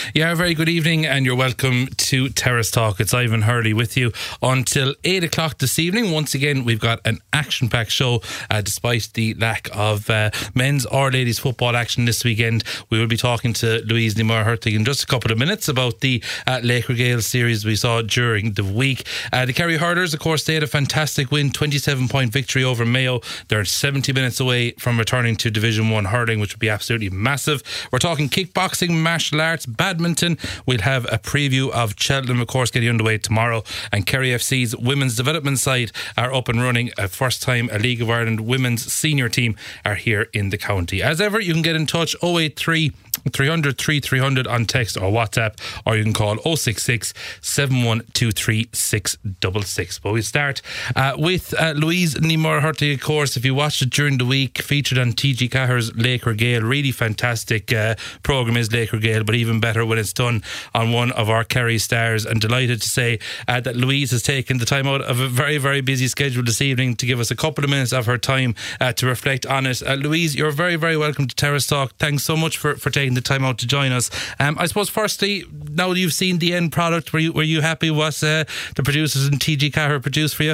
Yeah, very good evening and you're welcome to Terrace Talk. It's Ivan Hurley with you until 8 o'clock this evening. Once again, we've got an action-packed show despite the lack of men's or ladies football action this weekend. We will be talking to Louise Ní Mhuircheartaigh in just a couple of minutes about the Laochra Gael series we saw during the week. The Kerry Hurlers, of course, they had a fantastic win, 27-point victory over Mayo. They're 70 minutes away from returning to Division 1 hurling, which would be absolutely massive. We're talking kickboxing, martial arts, badminton. We'll have a preview of Cheltenham, of course, getting underway tomorrow. And Kerry FC's women's development side are up and running. First time a League of Ireland women's senior team are here in the county. As ever, you can get in touch 083 300 3300 on text or WhatsApp, or you can call 066 7123 666. But we start with Louise Ní Mhuircheartaigh, of course. If you watched it during the week, featured on TG Cahir's Laochra Gael. Really fantastic programme is Laochra Gael, but even better when it's done on one of our Kerry stars. And delighted to say that Louise has taken the time out of a very, very busy schedule this evening to give us a couple of minutes of her time to reflect on it. Louise, you're very, very welcome to Terrace Talk. Thanks so much for taking the time out to join us. I suppose firstly, now that you've seen the end product, were you happy what the producers and TG Cahir produced for you?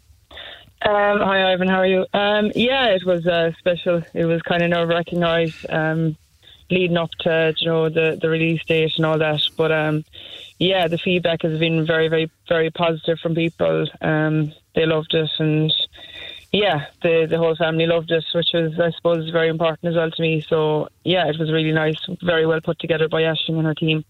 Hi Ivan, how are you? Yeah, it was special. It was kind of nerve-wracking, right? Leading up to the release date and all that. But yeah, the feedback has been very, very, very positive from people. They loved it, and yeah, the whole family loved it, which was, I suppose, very important as well to me. So yeah, it was really nice, very well put together by Aisling and her team.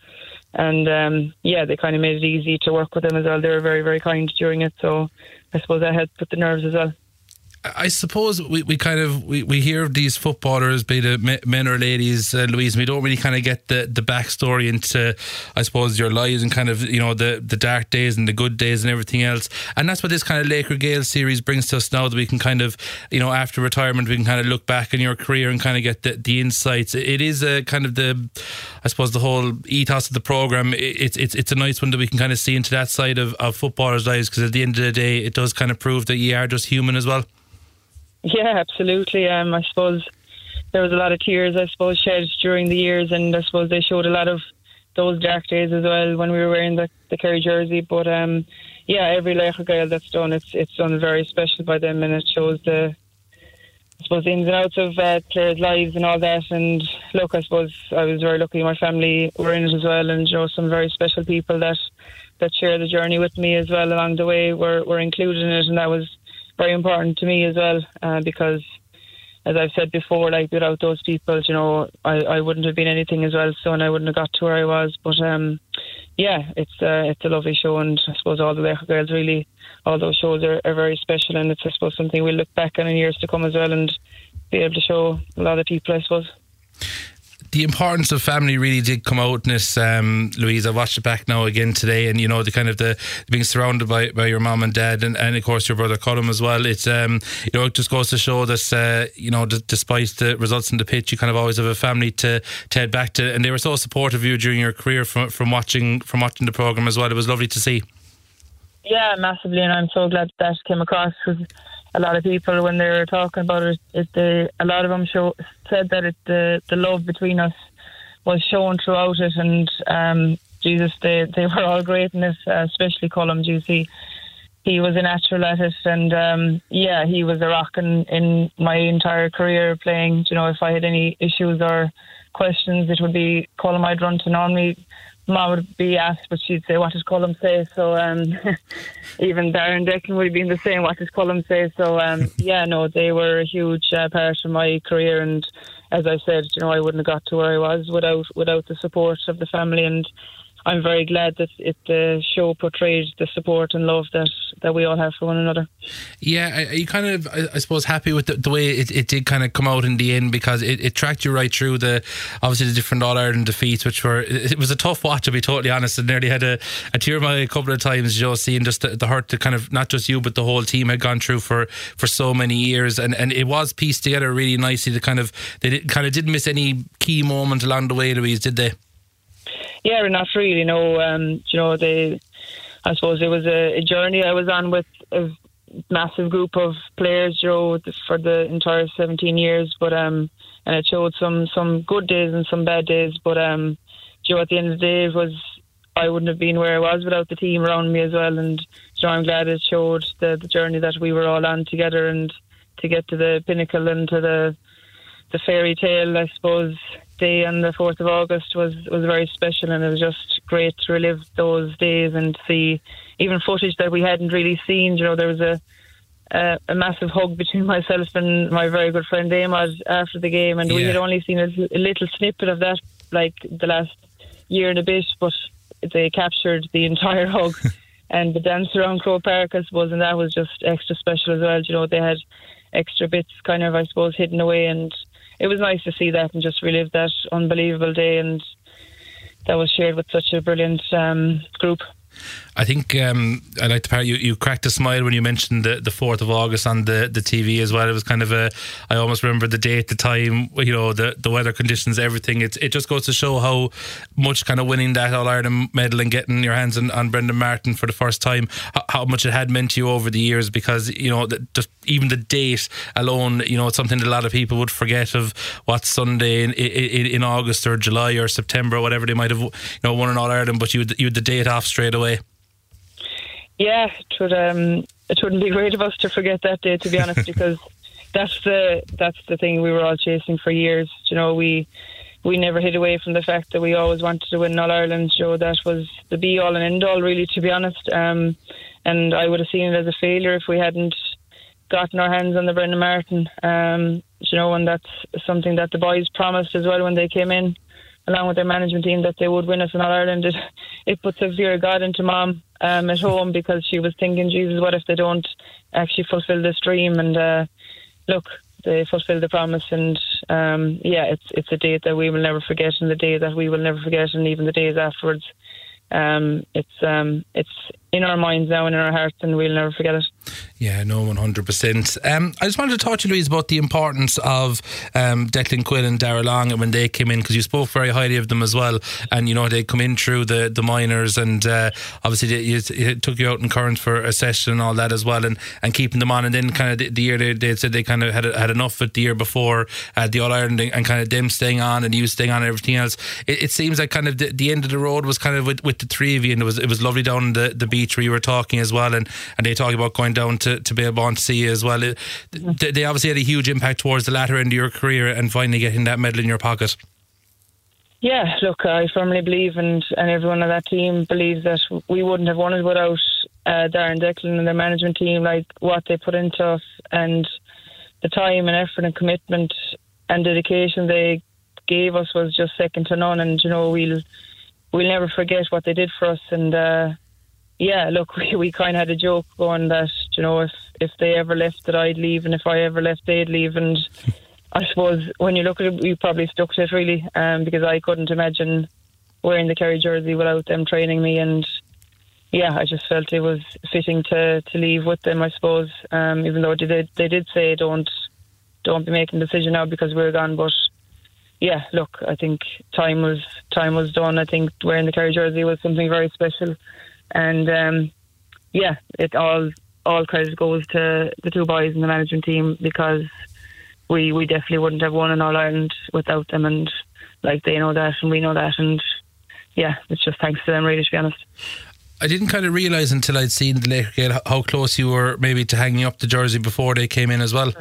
And yeah, they kind of made it easy to work with them as well. They were very, very kind during it. So I suppose that helped with the nerves as well. I suppose we hear of these footballers, be it men or ladies, Louise, and we don't really kind of get the backstory into, I suppose, your lives and kind of, the dark days and the good days and everything else. And that's what this kind of Laochra Gael series brings to us now, that we can kind of, after retirement, we can kind of look back on your career and kind of get the insights. It is a kind of the whole ethos of the programme. It's a nice one that we can kind of see into that side of footballers' lives, because at the end of the day, it does kind of prove that you are just human as well. Yeah, absolutely. I suppose there was a lot of tears, shed during the years, and I suppose they showed a lot of those dark days as well when we were wearing the Kerry jersey. But yeah, every Laochra Gael that's done, it's done very special by them, and it shows the ins and outs of players' lives and all that. And look, I suppose I was very lucky my family were in it as well, and some very special people that share the journey with me as well along the way were included in it, and that was very important to me as well, because as I've said before, like, without those people, I wouldn't have been anything as well, so, and I wouldn't have got to where I was. But yeah, it's a lovely show, and I suppose all the Laochra Girls, really, all those shows are very special, and it's, I suppose, something we'll look back on in years to come as well, and be able to show a lot of people, I suppose. The importance of family really did come out in this, Louise. I watched it back now again today, and the kind of the being surrounded by your mum and dad, and of course your brother Colm as well. It's it just goes to show that despite the results in the pitch, you kind of always have a family to head back to, and they were so supportive of you during your career from watching the programme as well. It was lovely to see. Yeah, massively, and I'm so glad that came across, because a lot of people, when they were talking about it, a lot of them said that the love between us was shown throughout it, and Jesus, they were all great in this, especially Colm. He was a natural at it, and yeah, he was a rock in my entire career playing. If I had any issues or questions, it would be Colm I'd run to. Normally Mom would be asked, but she'd say, what does Colm say? So even Darren Declan would have been the same, what does Colm say? So yeah, no, they were a huge part of my career, and as I said, I wouldn't have got to where I was without the support of the family, and I'm very glad that the show portrayed the support and love that we all have for one another. Yeah, are you kind of, I suppose, happy with the way it did kind of come out in the end, because it tracked you right through obviously the different All-Ireland defeats, which it was a tough watch, to be totally honest, and nearly had a tear in my eye a couple of times, seeing just the hurt that kind of not just you but the whole team had gone through for so many years, and it was pieced together really nicely. They didn't miss any key moment along the way, Louise, did they? Yeah, not really, no. I suppose it was a journey I was on with a massive group of players, for the entire 17 years. But and it showed some good days and some bad days. But at the end of the day, I wouldn't have been where I was without the team around me as well. And I'm glad it showed the journey that we were all on together, and to get to the pinnacle and to the fairy tale, I suppose, day on the 4th of August was very special, and it was just great to relive those days and see even footage that we hadn't really seen. There was a massive hug between myself and my very good friend Amad after the game, and we had only seen a little snippet of that, like the last year and a bit, but they captured the entire hug. And the dance around Croke Park, I suppose, and that was just extra special as well. They had extra bits kind of, I suppose, hidden away, and it was nice to see that and just relive that unbelievable day, and that was shared with such a brilliant group. I think I like the part you cracked a smile when you mentioned the 4th of August on the TV as well. It was kind of I almost remember the date, the time, the weather conditions, everything. It just goes to show how much kind of winning that All-Ireland medal and getting your hands on Brendan Martin for the first time, how much it had meant to you over the years, because just even the date alone, it's something that a lot of people would forget of what Sunday in August or July or September or whatever they might have won an All-Ireland, but you had the date off straight away. Yeah, it wouldn't be great of us to forget that day, to be honest, because that's the thing we were all chasing for years. We never hid away from the fact that we always wanted to win All Ireland. That was the be all and end all, really, to be honest. And I would have seen it as a failure if we hadn't gotten our hands on the Brendan Martin. And that's something that the boys promised as well when they came in, along with their management team, that they would win us in All Ireland. It puts a fear of God into Mom at home, because she was thinking, Jesus, what if they don't actually fulfil this dream? And look, they fulfilled the promise, and it's a date that we will never forget, and the day that we will never forget, and even the days afterwards. It's in our minds now and in our hearts, and we'll never forget it. Yeah, no, 100%. I just wanted to talk to you, Louise, about the importance of Declan Quinn and Darragh Long when they came in, because you spoke very highly of them as well, and they come in through the minors, and obviously it took you out in Current for a session and all that as well, and keeping them on. And then kind of the year they said they kind of had enough of the year before the All-Ireland, and kind of them staying on and you staying on and everything else. It seems like kind of the end of the road was kind of with the three of you, and it was lovely down the beach where you were talking as well, and they talk about going down to Billabong to see you as well. They obviously had a huge impact towards the latter end of your career, and finally getting that medal in your pocket. Yeah, look, I firmly believe, and everyone on that team believes, that we wouldn't have won it without Darragh and Declan and their management team. Like, what they put into us, and the time and effort and commitment and dedication they gave us was just second to none. And we'll never forget what they did for us. And look, we kind of had a joke going that if they ever left, that I'd leave, and if I ever left, they'd leave. And I suppose when you look at it, we probably stuck to it, really, because I couldn't imagine wearing the Kerry jersey without them training me. And I just felt it was fitting to leave with them, I suppose, even though they did say don't be making a decision now because we're gone. But look, I think time was done. I think wearing the Kerry jersey was something very special, and it all credit goes to the two boys in the management team, because we definitely wouldn't have won in All Ireland without them, and they know that and we know that, and it's just thanks to them, really, to be honest. I didn't kind of realise until I'd seen the Laker game how close you were maybe to hanging up the jersey before they came in as well.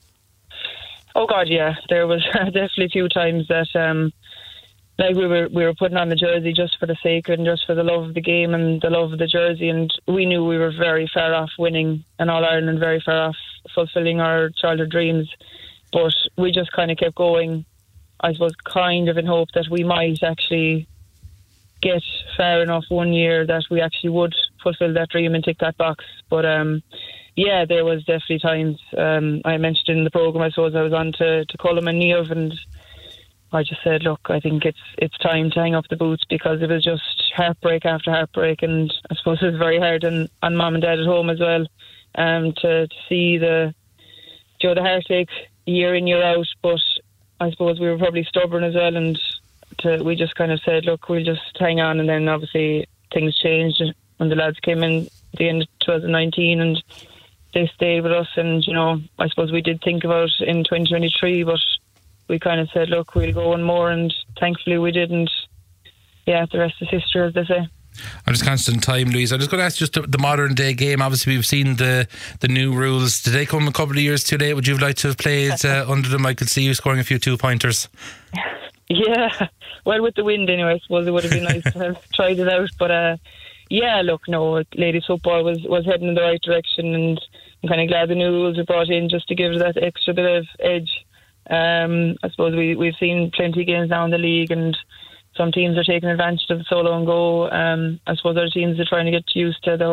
Oh God, yeah. There was definitely a few times that we were putting on the jersey just for the sake and just for the love of the game and the love of the jersey, and we knew we were very far off winning an All Ireland and very far off fulfilling our childhood dreams. But we just kind of kept going, I suppose, kind of in hope that we might actually get far enough one year that we actually would fulfil that dream and tick that box. But there was definitely times, I mentioned in the programme, I suppose I was on to Colm and Niamh, and I just said, look, I think it's time to hang up the boots, because it was just heartbreak after heartbreak, and I suppose it was very hard on Mum and Dad at home as well, to see the heartache year in, year out. But I suppose we were probably stubborn as well, and we just kind of said, look, we'll just hang on. And then obviously things changed when the lads came in at the end of 2019, and they stayed with us. And I suppose we did think about it in 2023, but we kind of said, look, we'll go one more, and thankfully we did. And yeah, the rest is history, as they say. I'm just conscious of time, Louise. I'm just going to ask just the modern day game. Obviously, we've seen the new rules. Did they come a couple of years too late? Would you have liked to have played under them? I could see you scoring a few 2-pointers. Yeah, well, with the wind anyway, I suppose it would have been nice to have tried it out. But yeah, look, no, ladies football was heading in the right direction, and I'm kind of glad the new rules were brought in just to give it that extra bit of edge. I suppose we've seen plenty of games now in the league, and some teams are taking advantage of the solo and go. I suppose other teams are trying to get used to the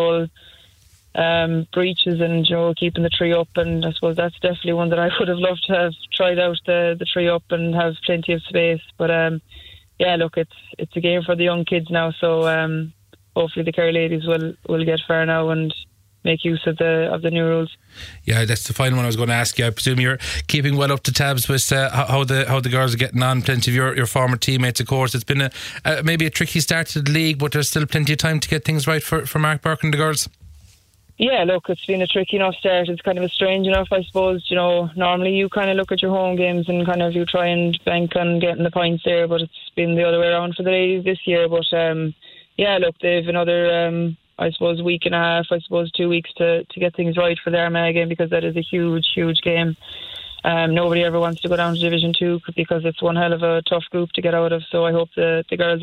whole breaches and keeping the tree up, and I suppose that's definitely one that I would have loved to have tried out, the tree up and have plenty of space. But yeah, look, it's a game for the young kids now, so hopefully the Kerry ladies will get far now and make use of the new rules. Yeah, that's the final one I was going to ask you. I presume you're keeping well up to tabs with how the girls are getting on. Plenty of your former teammates, of course. It's been maybe a tricky start to the league, but there's still plenty of time to get things right for Mark Burke and the girls. Yeah, look, it's been a tricky enough start. It's kind of a strange enough, I suppose. Normally you kind of look at your home games and kind of you try and bank on getting the points there, but it's been the other way around for the ladies this year. But yeah, look, they've another I suppose week and a half, 2 weeks to get things right for the Armagh game, because that is a huge game. Nobody ever wants to go down to Division 2 because it's one hell of a tough group to get out of. So I hope the girls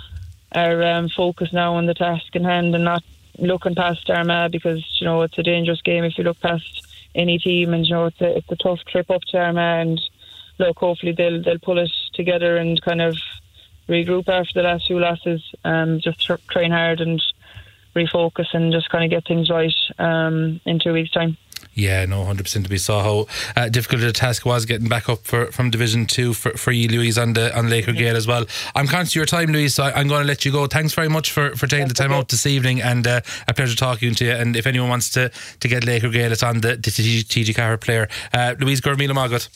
are focused now on the task in hand and not looking past Armagh, because it's a dangerous game if you look past any team, and it's a tough trip up to Armagh. And look, hopefully they'll pull it together and kind of regroup after the last few losses. Just train hard and refocus and just kind of get things right in 2 weeks' time. Yeah, no, 100%. We saw how difficult the task was getting back up from Division 2 for you, Louise, on Laker Gale as well. I'm conscious of your time, Louise, so I'm going to let you go. Thanks very much for taking the time out this evening, and a pleasure talking to you. And if anyone wants to get Laker Gale, it's on the TG Carr player. Louise, Gurmila Magat.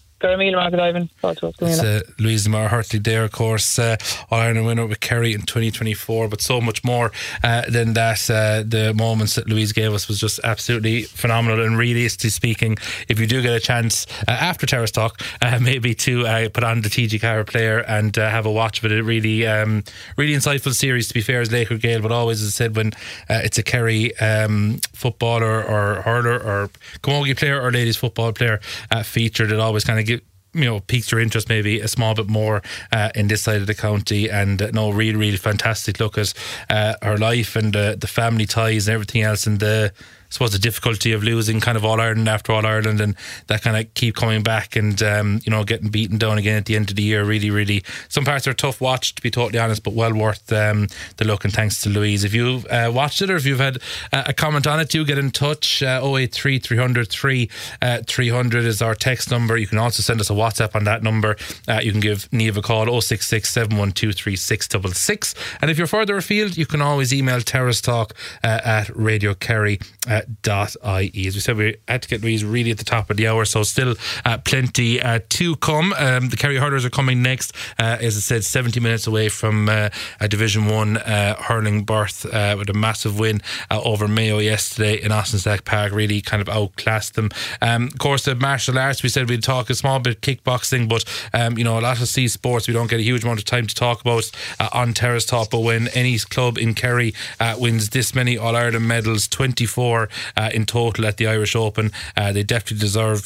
Ivan. Louise Mar Hurtley there, of course, All-Ireland winner with Kerry in 2024, but so much more than that. The moments that Louise gave us was just absolutely phenomenal. And realistically speaking, if you do get a chance after Terrace Talk, maybe to put on the TG Carr player and have a watch of it. A really insightful series, to be fair, as Laker Gale, but always, as I said, when it's a Kerry footballer or hurler or camogie player or ladies football player featured, it always kind of piques your interest maybe a small bit more in this side of the county. And really fantastic look at her life and the family ties and everything else, and I suppose the difficulty of losing kind of All Ireland after All Ireland, and that kind of keep coming back and getting beaten down again at the end of the year. Really some parts are a tough watch, to be totally honest, but well worth the look. And thanks to Louise. If you've watched it or if you've had a comment on it, do get in touch. 083 300 300 is our text number. You can also send us a WhatsApp on that number. You can give Niamh a call, 066 712 3666. And if you're further afield, you can always email terracetalk at radiokerry.ie. As we said, we had to get Louise really at the top of the hour, so still plenty to come. The Kerry hurlers are coming next, as I said, 70 minutes away from a Division 1 hurling berth with a massive win over Mayo yesterday in Austin Stack Park. Really kind of outclassed them. Of course, the martial arts, we said we'd talk a small bit kickboxing, but a lot of C sports we don't get a huge amount of time to talk about on Terrace Talk. But when any club in Kerry wins this many All-Ireland medals, 24 in total at the Irish Open, they definitely deserve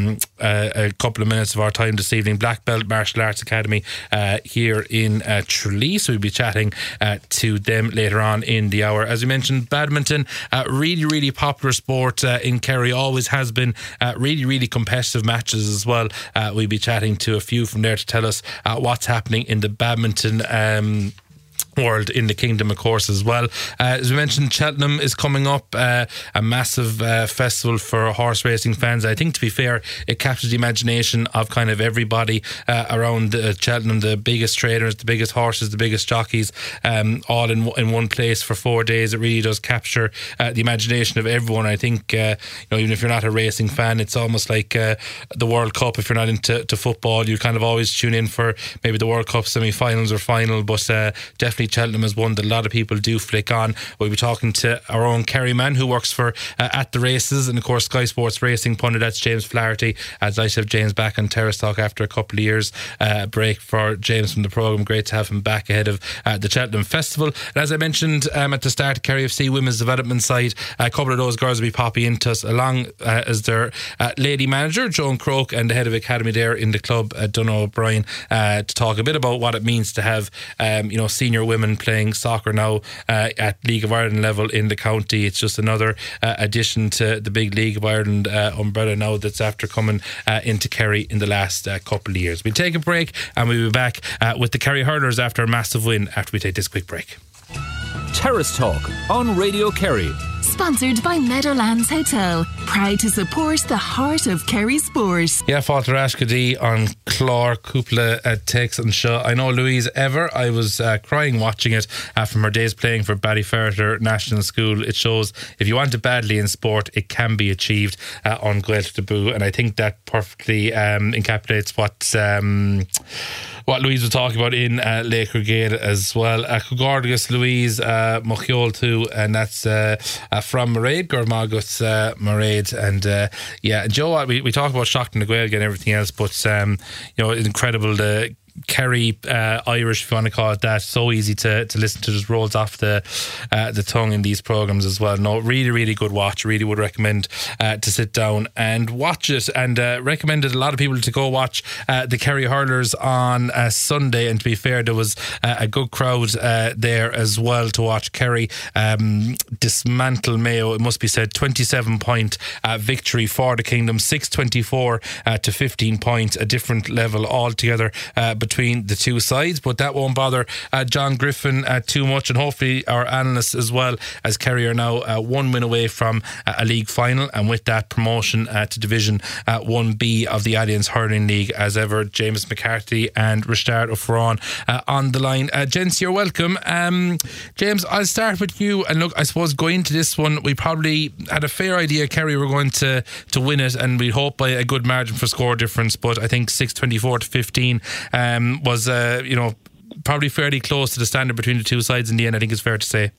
a couple of minutes of our time this evening. Black Belt Martial Arts Academy here in Tralee, so we'll be chatting to them later on in the hour. As we mentioned, badminton, really popular sport in Kerry, always has been. Really competitive matches as well. We'll be chatting to a few from there to tell us what's happening in the badminton world in the kingdom, of course, as well. As we mentioned, Cheltenham is coming up, a massive festival for horse racing fans. I think, to be fair, it captures the imagination of kind of everybody around Cheltenham. The biggest trainers, the biggest horses, the biggest jockeys, all in one place for 4 days. It really does capture the imagination of everyone. I think even if you're not a racing fan, it's almost like the World Cup. If you're not into football, you kind of always tune in for maybe the World Cup semi-finals or final, but definitely definitely Cheltenham is one that a lot of people do flick on. We'll be talking to our own Kerry man who works for At the Races, and of course Sky Sports Racing pundit. That's James Flaherty. I'd like to have James back on Terrace Talk after a couple of years break for James from the programme. Great to have him back ahead of the Cheltenham Festival. And as I mentioned at the start, Kerry FC Women's Development side, a couple of those girls will be popping into us, along as their lady manager Joan Croke and the head of academy there in the club, Donogh O'Brien, to talk a bit about what it means to have senior women playing soccer now at League of Ireland level in the county. It's just another addition to the big League of Ireland umbrella now that's after coming into Kerry in the last couple of years. We'll take a break and we'll be back with the Kerry Hurlers after a massive win after we take this quick break. Terrace Talk on Radio Kerry. Sponsored by Meadowlands Hotel. Proud to support the heart of Kerry sport. Yeah, Father Ashkady on Clore, Cúpla takes on Shaw. I know Louise Ever, I was crying watching it from her days playing for Ballyferter National School. It shows if you want it badly in sport, it can be achieved on Gaeltacht Debut, and I think that perfectly encapsulates what Louise was talking about in Lake Regale as well. Gorgeous Louise Mochiol too, and that's from Mairead, Gormagus Mairead. And Joe, we talk about Shocked and the Gaeilge and everything else, but incredible the Kerry Irish, if you want to call it that. So easy to listen to, just rolls off the tongue in these programmes as well. No, really, really good watch. Really would recommend to sit down and watch it, and recommended a lot of people to go watch the Kerry Hurlers on Sunday. And to be fair, there was a good crowd there as well to watch Kerry dismantle Mayo. It must be said, 27-point victory for the Kingdom, 6-24 to 15 points, a different level altogether between the two sides, but that won't bother John Griffin too much, and hopefully our analysts as well, as Kerry are now 1 win away from a league final, and with that promotion to Division 1B of the Alliance Hurling League. As ever, James McCarthy and Rishtard O'Frawn on the line. Gents, you're welcome. James, I'll start with you, and look, I suppose going into this one, we probably had a fair idea Kerry were going to win it, and we hope by a good margin for score difference, but I think 6-24 to 15 was probably fairly close to the standard between the two sides in the end, I think it's fair to say.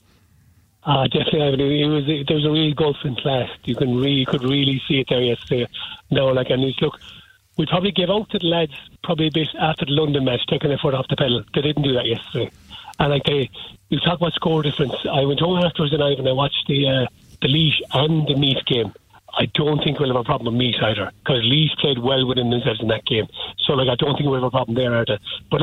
Definitely, there was a real gulf in class. You could really see it there yesterday. Look, we probably gave out to the lads probably a bit after the London match, taking their foot off the pedal. They didn't do that yesterday. And you talk about score difference. I went home afterwards and I watched the Laois and the Meath game. I don't think we'll have a problem with Meath either, because Laois played well within themselves in that game. So I don't think we'll have a problem there either. But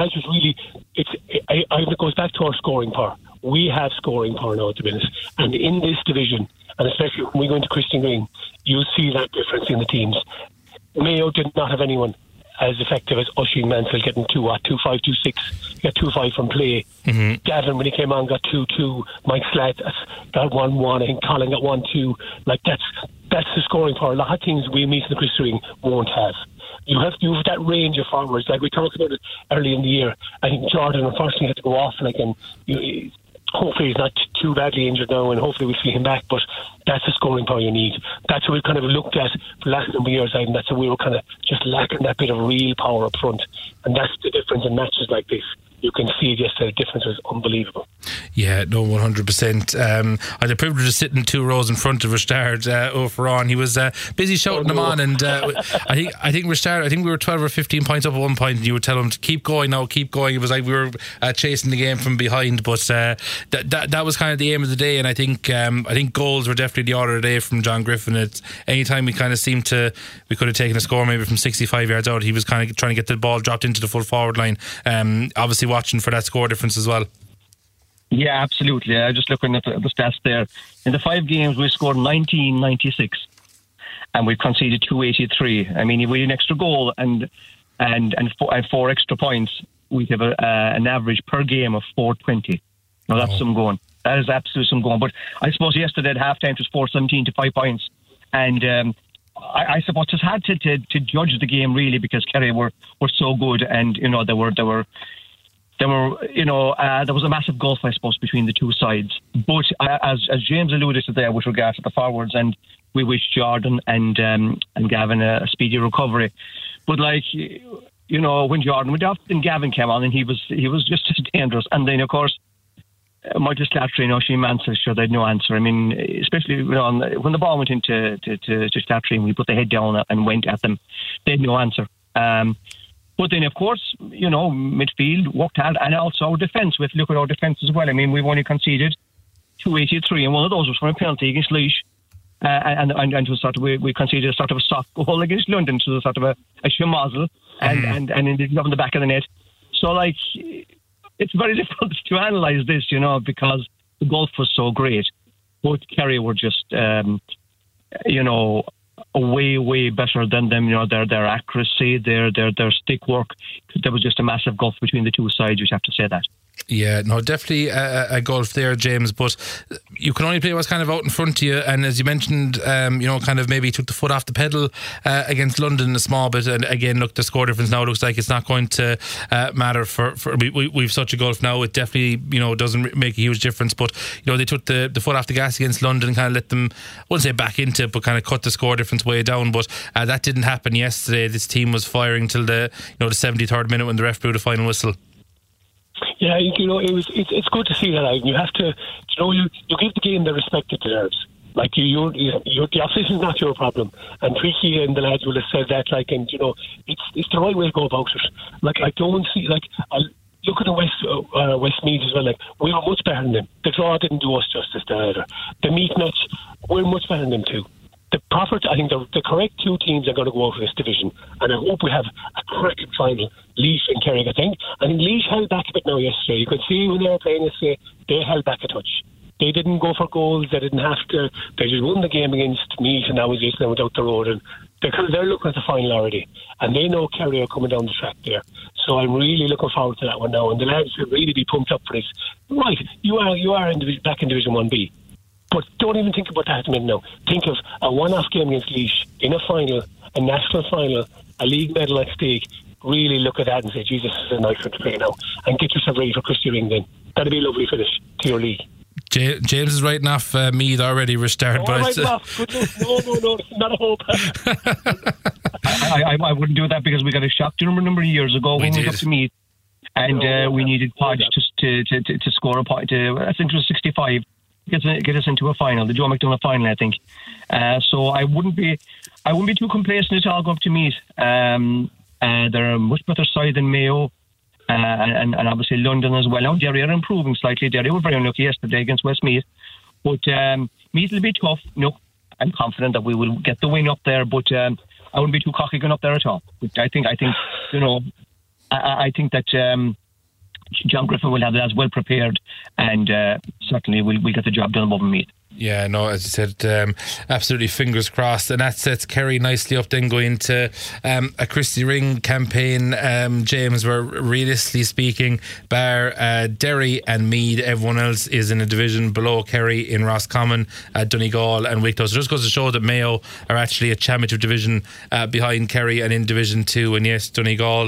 it goes back to our scoring power. We have scoring power now at the minute, and in this division, and especially when we go into Christian Green, you'll see that difference in the teams. Mayo did not have anyone as effective as Oisin Mansell, getting 2-5, 2-6, got 2-5 from play. Mm-hmm. Gavin, when he came on, got 2-2. Mike Slatt got 1-1. I think Colin got 1-2. That's the scoring power. A lot of teams we meet in the Christian Green won't have. You have that range of forwards, like we talked about it early in the year. I think Jordan unfortunately had to go off, hopefully he's not too badly injured now, and hopefully we'll see him back, but that's the scoring power you need. That's what we've kind of looked at for the last number of years, and that's what we were kind of just lacking, that bit of real power up front. And that's the difference in matches like this. You can see it yesterday, the difference was unbelievable. Yeah, no, 100%. I had the privilege of sitting 2 rows in front of Rishtard O'Frawn. He was busy shouting them on, and I think Rishtard, we were 12 or 15 points up at one point, and you would tell him to keep going now, keep going. It was like we were chasing the game from behind, but that was kind of the aim of the day. And I think goals were definitely the order of the day from John Griffin. It's anytime we kind of seemed we could have taken a score maybe from 65 yards out, he was kind of trying to get the ball dropped into the full forward line. Obviously watching for that score difference as well. Yeah, absolutely. Just looking at the stats there. In the 5 games, we scored 1996 and we've conceded 283. I mean, if we had an extra goal and 4 extra points, we have an average per game of 420. Now that's some going. That is absolutely some going. But I suppose yesterday at halftime it was 417 to 5 points. And I suppose just had to judge the game really, because Kerry were so good, and there was a massive gulf, I suppose, between the two sides. But as James alluded to there with regard to the forwards, and we wish Jordan and Gavin a speedy recovery. But when Jordan went off, then Gavin came on, and he was just as dangerous. And then, of course, Michael Slattery, Shane Mansell, sure, they had no answer. I mean, especially when the ball went into Slattery and we put the head down and went at them, they had no answer. But then, of course, midfield worked hard, and also our defence. We have to look at our defence as well. I mean, we've only conceded 283, and one of those was from a penalty against Laois. And we conceded a sort of a soft goal against London, so sort of a schmozzle, and ended up in the back of the net. So, it's very difficult to analyse this, because the gulf was so great. But Kerry were just, way better than them. Their accuracy, their stick work. There was just a massive gulf between the two sides. You'd have to say that. Yeah, no, definitely a gulf there, James, but you can only play what's kind of out in front of you, and as you mentioned, kind of maybe took the foot off the pedal against London a small bit, and again, look, the score difference now looks like it's not going to matter for we've such a gulf now. It definitely, doesn't make a huge difference, but, they took the foot off the gas against London and kind of let them, I wouldn't say back into it, but kind of cut the score difference way down, but that didn't happen yesterday. This team was firing till the 73rd minute when the ref blew the final whistle. Yeah, it's good to see that, Ivan. You have to, you give the game the respect it deserves. Like the opposition is not your problem, and Tricky and the lads will have said that. It's the right way to go about it. I don't see look at the Westmeath as well. We were much better than them. The draw didn't do us justice there either. The meat nuts, we're much better than them too. I think the correct two teams are going to go out for this division, and I hope we have a cracking final. Laois and Kerry, I think Laois held back a bit now yesterday. You could see when they were playing yesterday, they held back a touch. They didn't go for goals. They didn't have to. They just won the game against Meath, and that was it. They went out the road, and they're looking at the final already, and they know Kerry are coming down the track there. So I'm really looking forward to that one now, and the lads should really be pumped up for this. Right, you are back in Division 1B. But don't even think about that at the minute now. Think of a one-off game against Laois in a final, a national final, a league medal at stake. Really look at that and say, Jesus, this is a nice one to play now. And get yourself ready for Christy Ring then. That'd be a lovely finish to your league. James is writing off Meath already, Richard. No, no, not a hope. I wouldn't do that because we got a shock. Do you remember a number of years ago when we went up to Meath and we needed Podge to score a point? I think it was 65. Get us into a final, the Joe McDonagh final, I think. So I wouldn't be too complacent at all going up to Meath. They're a much better side than Mayo, and obviously London as well. Now Derry are improving slightly. Derry were very unlucky yesterday against Westmeath, but Meath will be tough. No, I'm confident that we will get the win up there, but I wouldn't be too cocky going up there at all. But I think I think that. John Griffin will have that as well prepared, and certainly we'll get the job done above Meath. Yeah, no, as you said, absolutely fingers crossed, and that sets Kerry nicely up then going into a Christy Ring campaign, James, where realistically speaking, bar Derry and Meath, everyone else is in a division below Kerry in Roscommon, Donegal and Wicklow. So it just goes to show that Mayo are actually a championship division behind Kerry and in Division 2, and yes, Donegal,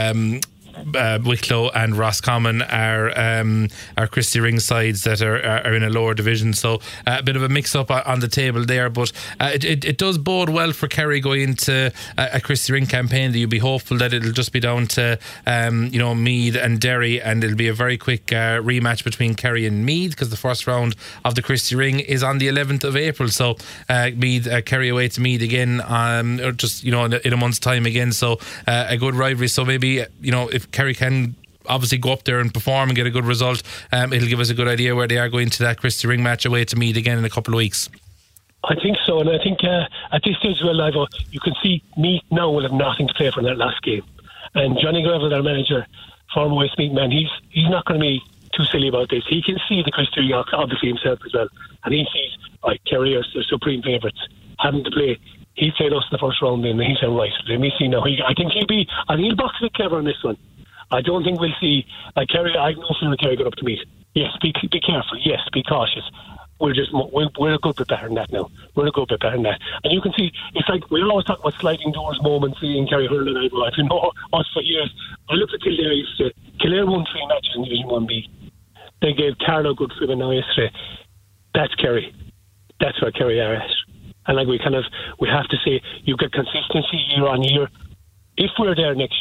Wicklow and Roscommon are Christy Ring sides that are in a lower division, so a bit of a mix up on the table there, but it does bode well for Kerry going into a Christy Ring campaign. That you'll be hopeful that it'll just be down to Meath and Derry, and it'll be a very quick rematch between Kerry and Meath, because the first round of the Christy Ring is on the 11th of April, so Kerry away to Meath again just in a month's time again, so a good rivalry. So maybe if Kerry can obviously go up there and perform and get a good result, it'll give us a good idea where they are going to that Christy Ring match away to Meath again in a couple of weeks. I think so, and I think at this stage, well, Ivo, you can see Meath now will have nothing to play for in that last game, and Johnny Greville, their manager, former Westmeath man, he's not going to be too silly about this. He can see the Christy Ring obviously himself as well, and he sees Kerry are the supreme favourites having to play. He played us in the first round, and he said, right, let me see now. I think he'll box a bit clever on this one. I don't think we'll see Kerry. I have no fear of Kerry going up to Meath. Yes, be careful. Yes, be cautious. We're a good bit better than that now. We're a good bit better than that. And you can see, it's like we always talk about sliding doors moments in Kerry hurling. I've been us for years. I looked at Kildare yesterday. Kildare won 3 matches in Division 1B. They gave Carlow good swimming now yesterday. That's Kerry. That's where Kerry are at. And we have to say, you get consistency year on year. If we're there next year,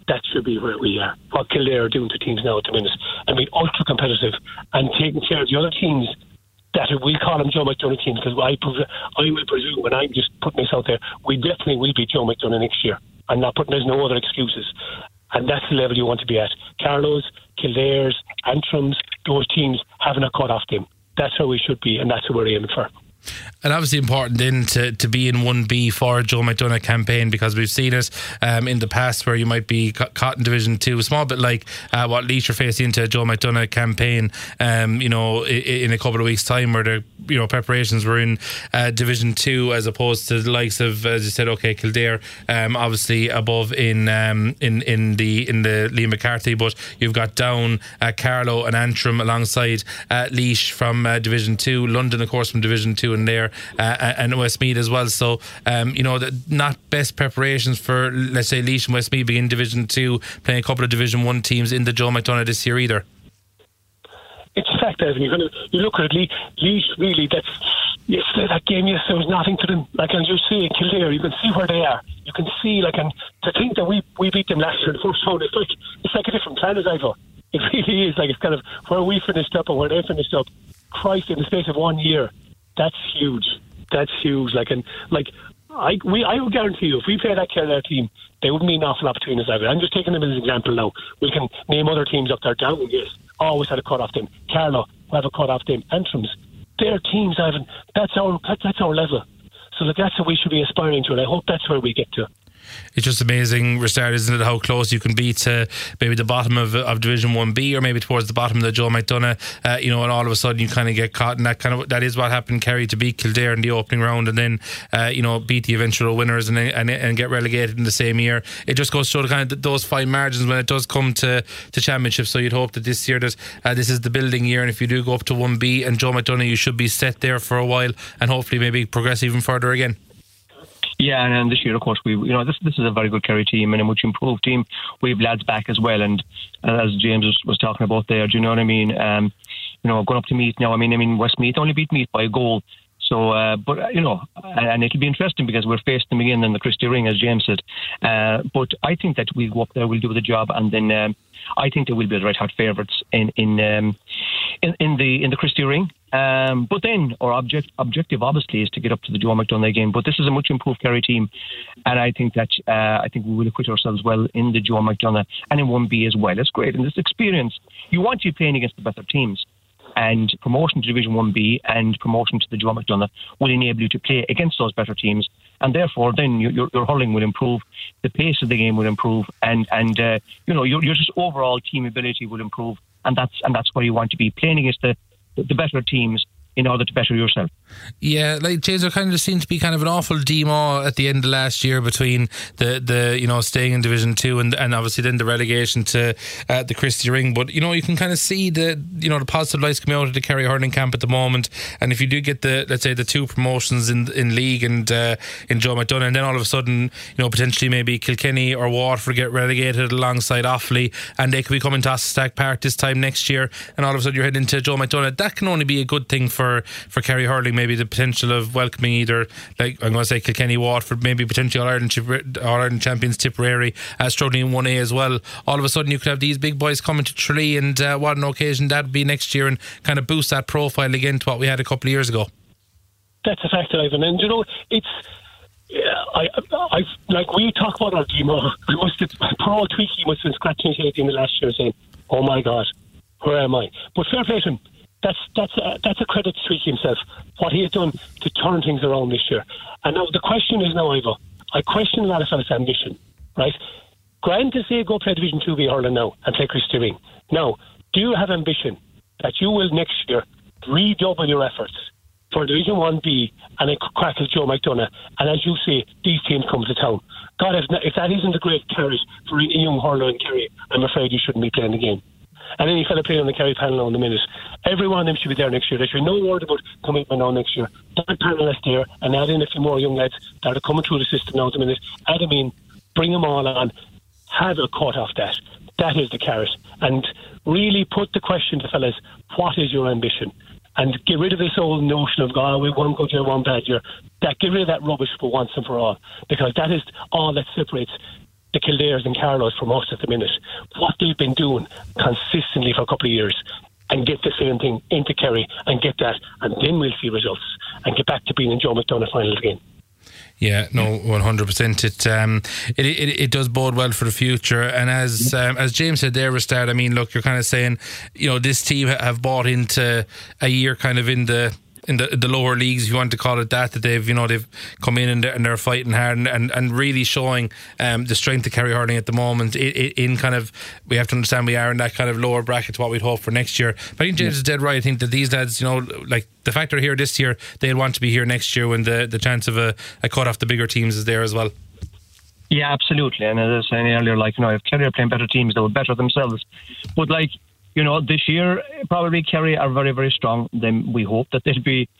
that should be where we are. What Kildare are doing to teams now at the minute, and being ultra competitive and taking care of the other teams that we call them Joe McDonagh teams, because I will presume, and I'm just putting this out there, we definitely will beat Joe McDonagh next year. I'm not putting, there's no other excuses. And that's the level you want to be at. Carlow's, Kildare's, Antrum's, those teams having a cut off them. That's how we should be, and that's what we're aiming for. And obviously important then to be in 1B for a Joe McDonagh campaign, because we've seen it in the past where you might be caught in Division 2, a small bit like what Laois are facing into a Joe McDonagh campaign, in a couple of weeks' time, where the preparations were in Division 2 as opposed to the likes of, as you said, okay, Kildare obviously above in the Liam McCarthy, but you've got down Carlow and Antrim alongside Laois from Division 2, London of course from Division 2 in there, and Westmeath as well. So not best preparations for, let's say, Laois and Westmeath being in Division 2, playing a couple of Division 1 teams in the Joe McDonagh this year either. It's a fact, Evan. You look at it, Laois really, yesterday that game, yes, there was nothing to them. Like, as you see in Kildare, you can see where they are. You can see, like, and to think that we beat them last year in the first round, it's like a different planet, I thought. It really is. Like, it's kind of where we finished up and where they finished up. Christ, in the space of 1 year. That's huge. That's huge. I would guarantee you, if we play that Kildare team, there wouldn't be an awful lot between us. I'm just taking them as an example now. We can name other teams up there. Down, yes, always had a cut off them. Carlow have a cut off them. Antrum's, their teams, Ivan. That's our level. So that's what we should be aspiring to, and I hope that's where we get to. It's just amazing, Restart, isn't it, how close you can be to maybe the bottom of Division 1B, or maybe towards the bottom of the Joe McDonagh, and all of a sudden you kind of get caught in that is what happened Kerry to beat Kildare in the opening round, and then beat the eventual winners and get relegated in the same year. It just goes to show the kind of those fine margins when it does come to championships. So you'd hope that this year that this is the building year, and if you do go up to 1B and Joe McDonagh, you should be set there for a while and hopefully maybe progress even further again. Yeah, and this year, of course, this is a very good Kerry team and a much improved team. We have lads back as well, and as James was talking about there, do you know what I mean? Going up to Meath now. I mean, Westmeath only beat Meath by a goal. So, and it'll be interesting because we're facing them again in the Christie Ring, as James said. But I think that we'll go up there, we'll do the job, and then I think they will be the right hot favourites in the Christie Ring. But then our objective obviously is to get up to the Joe McDonagh game. But this is a much improved Kerry team, and I think we will acquit ourselves well in the Joe McDonagh and in 1B as well. It's great, and this experience, you want to be playing against the better teams. And promotion to Division 1B and promotion to the Joe McDonagh will enable you to play against those better teams, and therefore then your hurling will improve, the pace of the game will improve, and your just overall team ability will improve, and that's where you want to be, playing against the better teams in order to better yourself. Yeah, like James, there kind of seemed to be kind of an awful demo at the end of last year between the staying in Division 2 and obviously then the relegation to the Christie Ring. But you can kind of see the positive lights coming out of the Kerry hurling camp at the moment. And if you do get let's say the two promotions in league and in Joe McDonagh, and then all of a sudden potentially maybe Kilkenny or Waterford get relegated alongside Offaly, and they could be coming to Stack Park this time next year, and all of a sudden you're heading to Joe McDonagh. That can only be a good thing for Kerry hurling. Maybe the potential of welcoming either, like I'm going to say, Kilkenny, Waterford, maybe potentially All-Ireland champions Tipperary, struggling in 1A as well. All of a sudden you could have these big boys coming to Tralee, and what an occasion that would be next year, and kind of boost that profile again to what we had a couple of years ago. That's a fact, Ivan, and it's we talk about our demo. Poor old Tweaky must have been scratching his head in the last year saying, oh my God, where am I? But fair play to him. That's a credit to Tweaky himself, what he has done to turn things around this year. And now the question is now, Ivo, I question a lot of fellas' ambition, right? Grand to say go play Division 2B hurling now and play Christie Ring. Now, do you have ambition that you will next year redouble your efforts for Division 1B and a crack at Joe McDonagh, and as you say, these teams come to town? God, if that isn't a great carrot for a young hurler in Kerry, I'm afraid you shouldn't be playing the game. And any fella playing on the Kerry panel in a minute, every one of them should be there next year. There should be no word about commitment now next year. That panel is there, and add in a few more young lads that are coming through the system now at the minute. Add them in, bring them all on, have a cut off that. That is the carrot. And really put the question to fellas, what is your ambition? And get rid of this old notion of, we one good year, one bad year. Get rid of that rubbish for once and for all, because that is all that separates the Kildares and Carlos from us at the minute, what they've been doing consistently for a couple of years, and get the same thing into Kerry and get that, and then we'll see results and get back to being in Joe McDonagh finals again. Yeah, no, 100%. It does bode well for the future. And as James said there, Restart, I mean, look, you're kind of saying, this team have bought into a year kind of in the lower leagues, if you want to call it that they've come in and they're fighting hard and really showing the strength of Kerry hurling at the moment. In kind of, we have to understand we are in that kind of lower bracket to what we'd hope for next year. But I think James is dead right. I think that these lads, like the fact they're here this year, they'll want to be here next year when the chance of a cut off the bigger teams is there as well. Yeah, absolutely. And as I was saying earlier, if Kerry are playing better teams, they would better themselves. But this year, probably Kerry are very, very strong. Then we hope that they'll be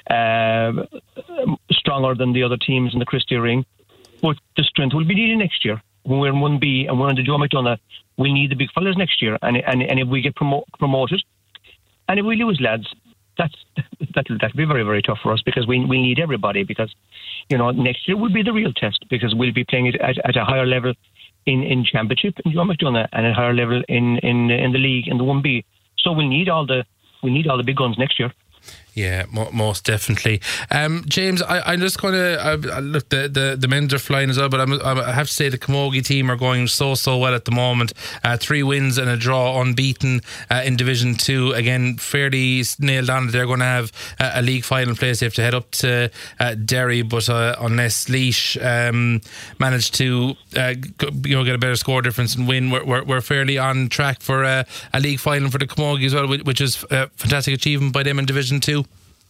stronger than the other teams in the Christie Ring. But the strength will be needed next year. When we're in 1B and we're in the Joe McDonagh, we need the big fellas next year. And if we get promoted, and if we lose lads, that'll be very, very tough for us, because we need everybody, because next year will be the real test, because we'll be playing it at a higher level in Championship in Joe McDonagh and at a higher level in the league in the 1B. So we need all the big guns next year. Yeah, most definitely. James, I'm just going to look. The men's are flying as well, but I have to say the Camogie team are going so well at the moment. 3 wins and a draw, unbeaten in Division 2. Again, fairly nailed on. They're going to have a league final place. They have to head up to Derry, but unless Laois manage to get a better score difference and win, we're fairly on track for a league final for the Camogie as well, which is a fantastic achievement by them in Division 2.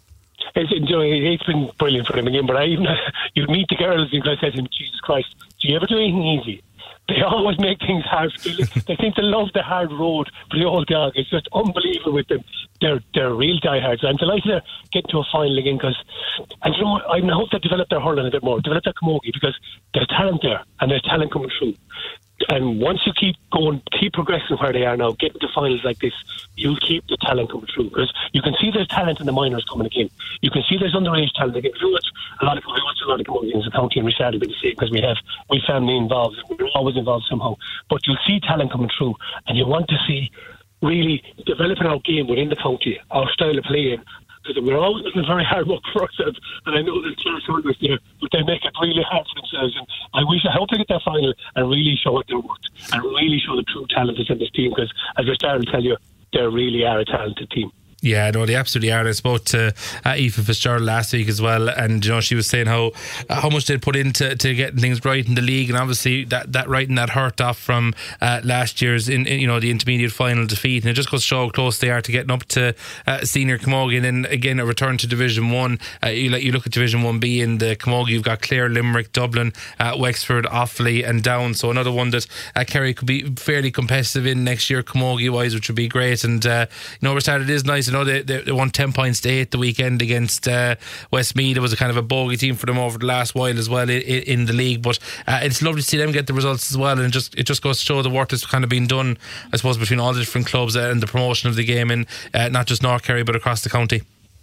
It's been brilliant for them again, but you meet the girls and I said to them, Jesus Christ, do you ever do anything easy? They always make things hard. They seem to love the hard road for the old dog. It's just unbelievable with them. They're real diehards. I'm delighted to get to a final again, because I hope they develop their hurling a bit more, develop their camogie, because there's talent there and there's talent coming through. And once you keep going, keep progressing where they are now, getting to finals like this, you'll keep the talent coming through, because you can see there's talent in the minors coming again. You can see there's underage talent again. We watch a lot of camogie in the county, and we started to see it because we family involved. We're always involved somehow. But you'll see talent coming through, and you want to see really developing our game within the county, our style of playing. Because we're always looking very hard work for ourselves, and I know there's class holders there, but they make it really hard for themselves. And I hope they get their final and really show what they're worth, and really show the true talent that's in this team, because as I started to tell you, they really are a talented team. Yeah, no, they absolutely are. I spoke to Aoife Fitzgerald last week as well, and she was saying how much they'd put into getting things right in the league, and obviously that right and that hurt off from last year's in the intermediate final defeat, and it just goes to show how close they are to getting up to senior camogie, and then again a return to Division 1. You look at Division 1B in the camogie, you've got Clare, Limerick, Dublin, Wexford, Offaly and Down, so another one that Kerry could be fairly competitive in next year camogie wise, which would be great. And it is nice. They won 10 points to 8 the weekend against Westmeath. It was a kind of a bogey team for them over the last while as well in the league, but it's lovely to see them get the results as well, and it just goes to show the work that's kind of been done, I suppose, between all the different clubs and the promotion of the game in not just North Kerry but across the county.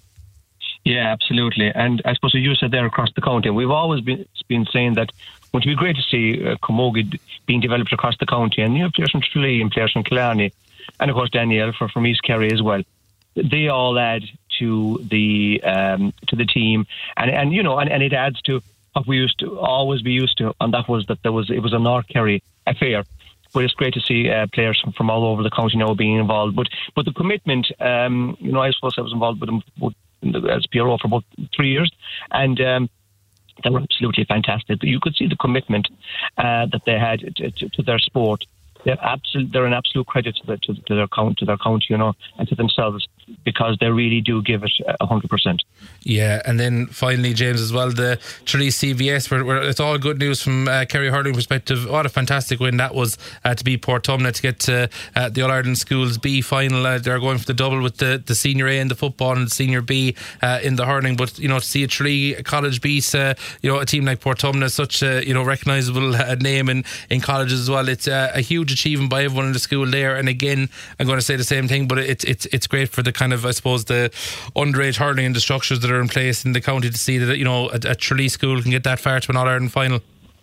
Yeah, absolutely. And I suppose you said there across the county, we've always been saying that it would be great to see camogie being developed across the county, and players from Tralee and players from Killarney, and of course Danielle from East Kerry as well. They all add to the team, and it adds to what we used to always be used to, and that was it was a North Kerry affair. But it's great to see players from all over the county now being involved. But the commitment, I suppose I was involved with them as PRO for about 3 years, and they were absolutely fantastic. You could see the commitment that they had to their sport. They're an absolute credit to their county, and to themselves, because they really do give it 100%. Yeah, and then finally, James, as well, the Tralee CVS, where it's all good news from Kerry hurling perspective. What a fantastic win that was to beat Portumna to get to the All-Ireland Schools B final. They're going for the double with the Senior A in the football and the Senior B in the hurling. But to see a Tralee college beat a team like Portumna, such a recognisable name in colleges as well. It's a huge achievement by everyone in the school there. And again, I'm going to say the same thing, but it's great for the kind of, I suppose, the underage hurling and the structures that are in place in the county to see that a Tralee school can get that far to an All-Ireland final.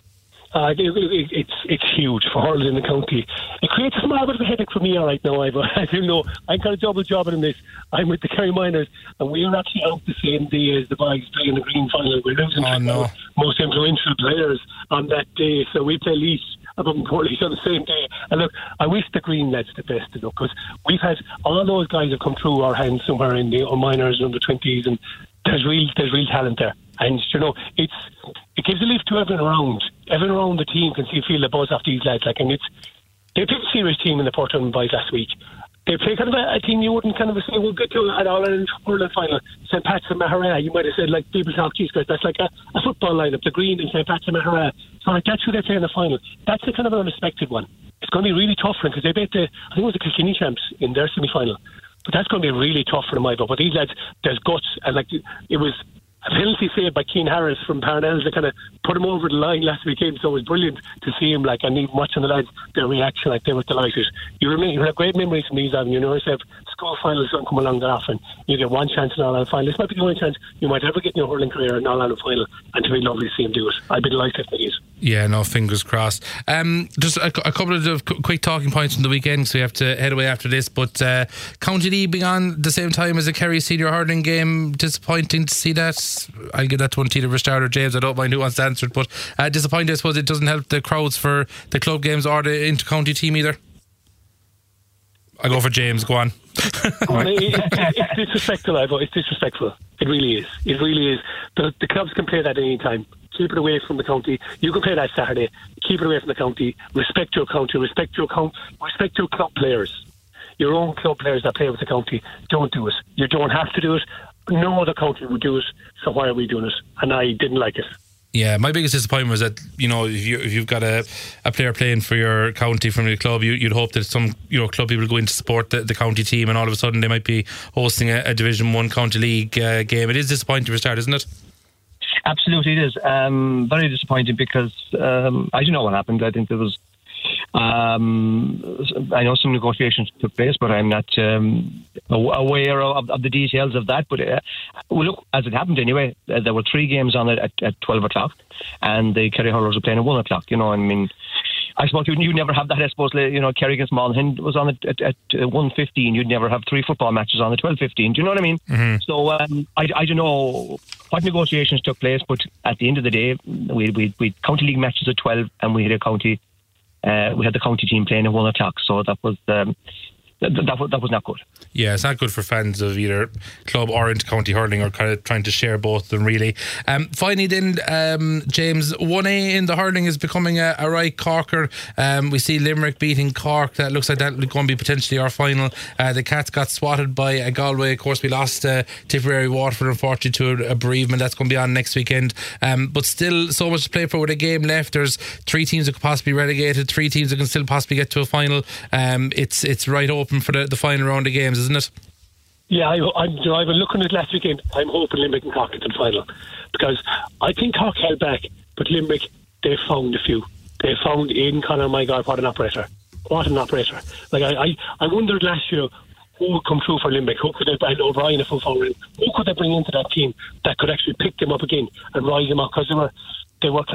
It's huge for hurling in the county. It creates a small bit of a headache for me right now. As you know, I'm kind of double jobbing in this. I'm with the Kerry Miners, and we are actually out the same day as the boys playing the Green final. We're losing most influential players on that day, so we play Leash above Portlaoise on the same day. And look, I wish the Green lads the best, because we've had all those guys have come through our hands somewhere in the minors and the 20s, and there's real talent there. And it gives a lift to everyone around. Everyone around the team can feel the buzz off these lads. And they played a serious team in the Portland boys last week. They play kind of a team you wouldn't kind of say, we'll get to an All-Ireland hurling final. St. Pat's and Maharrah, you might have said, like people talk, geez, that's like a football lineup, the Green and St. Pat's and Maharrah. So that's who they play in the final. That's a kind of an unexpected one. It's going to be really tough for them, because they beat I think it was the Kilkenny champs in their semi-final. But that's going to be really tough for them, I thought. But these lads, there's guts, and it was a penalty saved by Keane Harris from Parnell to kind of put him over the line last weekend. So it was brilliant to see him, and even watching the lads, their reaction, they were delighted. You have great memories from these, Evan. You know yourself, school finals don't come along that often. You get one chance in an All-Ireland final. This might be the only chance you might ever get in your hurling career in an All-Ireland final, and to be lovely to see him do it. I'd be delighted if it is. Yeah, no, fingers crossed. Just a couple of quick talking points from the weekend, so we have to head away after this. But County League being on the same time as the Kerry senior hurling game, disappointing to see that. I'll give that to one to either Richard or James. I don't mind who wants to answer it, but disappointing, I suppose. It doesn't help the crowds for the club games or the inter-county team either. I'll go for James. Go on. It's disrespectful, Ivo. It's disrespectful. It really is. It really is. The clubs can play that at any time. Keep it away from the county. You can play that Saturday. Keep it away from the county. Respect your county. Respect your club players. Your own club players that play with the county. Don't do it. You don't have to do it. No other county would do it. So why are we doing it? And I didn't like it. Yeah, my biggest disappointment was that, if you've got a player playing for your county from your club, you'd hope that some club people go in to support the county team, and all of a sudden they might be hosting a Division 1 County League game. It is disappointing for a start, isn't it? Absolutely it is. Very disappointing, because I don't know what happened. I think there was I know some negotiations took place, but I'm not aware of the details of that. But look, as it happened anyway, there were 3 games on it at 12 o'clock, and the Kerry Hurlers were playing at 1 o'clock. I suppose you never have that. I suppose Kerry against Monaghan was on at 1:15. You'd never have 3 football matches on at 12:15. Do you know what I mean? Mm-hmm. So I don't know what negotiations took place, but at the end of the day, we county league matches at 12, and we had the county team playing at 1 o'clock. So that was not good. Yeah, it's not good for fans of either club or inter-county hurling, or kind of trying to share both of them, really. Finally then, James, 1A in the hurling is becoming a right corker. We see Limerick beating Cork. That looks like that's going to be potentially our final. The Cats got swatted by Galway. Of course, we lost Tipperary Waterford, unfortunately, to a bereavement. That's going to be on next weekend. But still, so much to play for with a game left. There's 3 teams that could possibly be relegated, 3 teams that can still possibly get to a final. It's right open for the final round of games, isn't it? Yeah, I'm looking at last weekend. I'm hoping Limerick and Cork get to the final, because I think Cork held back, but Limerick, they found a few. They found Aidan Connor. My God, what an operator! What an operator! Like I wondered last year who would come through for Limerick. Who could they? I know O'Brien, who could they bring into that team that could actually pick them up again and rise them up? Because they were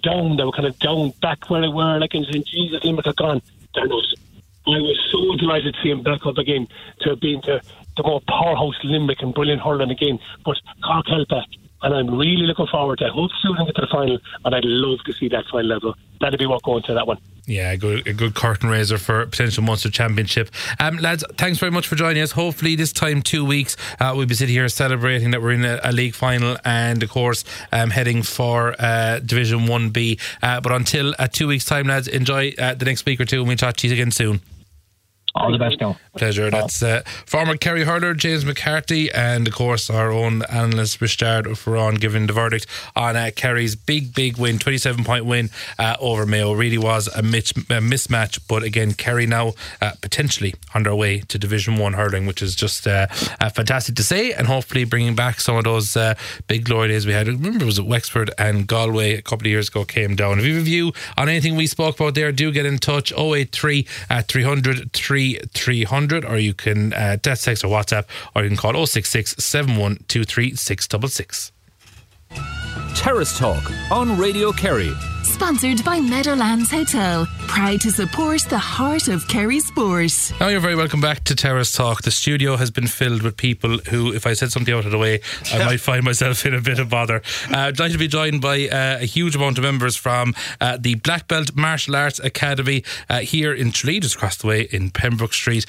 down back where they were. Like, and saying, Jesus, Limerick are gone. They're not. I was so delighted to see him back up again, to being the more powerhouse Limerick and brilliant hurling again. But Cork held back, and I'm really looking forward to it. I hope soon to get to the final, and I'd love to see that final level. That'd be what going to that one. Yeah, a good curtain raiser for potential Munster Championship. Lads, thanks very much for joining us. Hopefully this time 2 weeks we'll be sitting here celebrating that we're in a league final, and of course heading for Division 1B. But until 2 weeks time, lads, enjoy the next week or two, and we'll talk to you again soon. All the best now. Pleasure. That's former Kerry hurler James McCarthy, and of course our own analyst Richard Ferron giving the verdict on Kerry's big win, 27-point win over Mayo. Really was a mismatch, but again, Kerry now potentially on their way to Division 1 hurling, which is just fantastic to say, and hopefully bringing back some of those big glory days we had. I remember it was at Wexford and Galway a couple of years ago came down. If you have a view on anything we spoke about there, do get in touch. 083 300 300, or you can text or WhatsApp, or you can call 066 7123 666. Terrace Talk on Radio Kerry. Sponsored by Meadowlands Hotel. Proud to support the heart of Kerry sport. Now you're very welcome back to Terrace Talk. The studio has been filled with people who, if I said something out of the way, I might find myself in a bit of bother. Delighted to be joined by a huge amount of members from the Black Belt Martial Arts Academy here in Tralee, just across the way in Pembroke Street.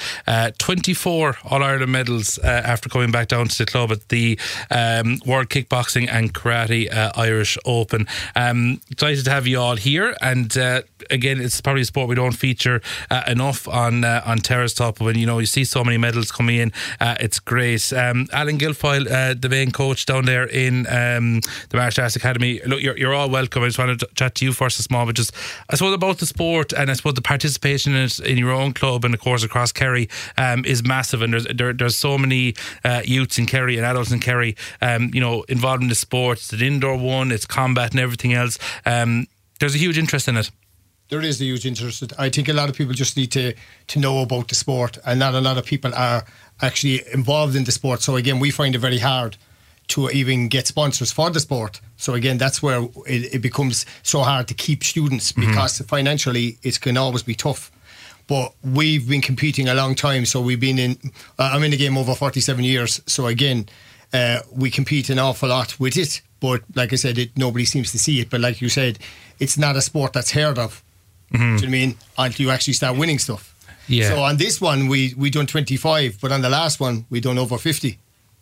24 All-Ireland medals after coming back down to the club at the World Kickboxing and Karate Irish Open. Delighted to have you all here, and again, it's probably a sport we don't feature enough on Terrace Talk, but when you see so many medals coming in, it's great. Alan Guilfoyle, the main coach down there in the Martial Arts Academy, look, you're all welcome. I just wanted to chat to you first a small bit, just I suppose about the sport, and I suppose the participation in it in your own club and of course across Kerry is massive, and there's so many youths in Kerry and adults in Kerry involved in the sport. It's an indoor one, it's combat and everything else. There's a huge interest in it. There is a huge interest. I think a lot of people just need to know about the sport, and not a lot of people are actually involved in the sport. So again, we find it very hard to even get sponsors for the sport. So again, that's where it becomes so hard to keep students, because financially it can always be tough. But we've been competing a long time, so we've been I'm in the game over 47 years. So again, we compete an awful lot with it. But like I said, nobody seems to see it. But like you said, it's not a sport that's heard of. Do you know what I mean? Until you actually start winning stuff. Yeah. So on this one, we done 25, but on the last one, we done over 50.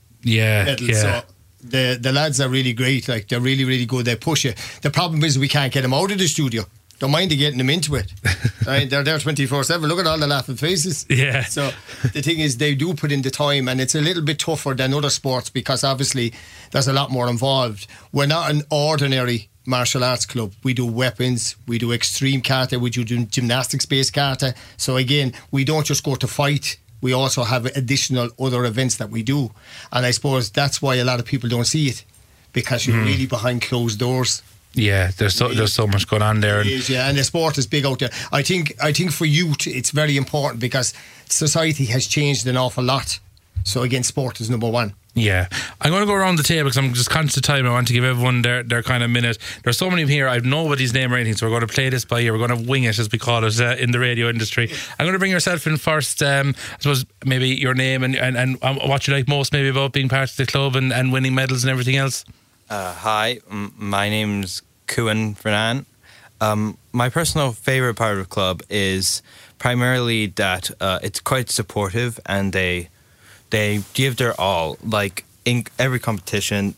Medals. So the lads are really great. Like, they're really, really good. They push you. The problem is we can't get them out of the studio. Don't mind getting them into it. Right? They're there 24/7. Look at all the laughing faces. Yeah. So the thing is, they do put in the time, and it's a little bit tougher than other sports because obviously there's a lot more involved. We're not an ordinary martial arts club. We do weapons, we do extreme kata, we do gymnastics based kata. So again, we don't just go to fight, we also have additional other events that we do. And I suppose that's why a lot of people don't see it, because you're really behind closed doors. Yeah, there's so much going on there. It is, yeah, and the sport is big out there. I think for youth it's very important because society has changed an awful lot. So again, sport is number one. Yeah, I'm going to go around the table because I'm just conscious of time. I want to give everyone their kind of minute. There's so many here, I have nobody's name or anything, so we're going to play this by ear. We're going to wing it, as we call it in the radio industry. I'm going to bring yourself in first. I suppose maybe your name and what you like most maybe about being part of the club and winning medals and everything else. Hi, my name's Kuan Fernan. My personal favourite part of the club is primarily that it's quite supportive, and they give their all. Like in every competition,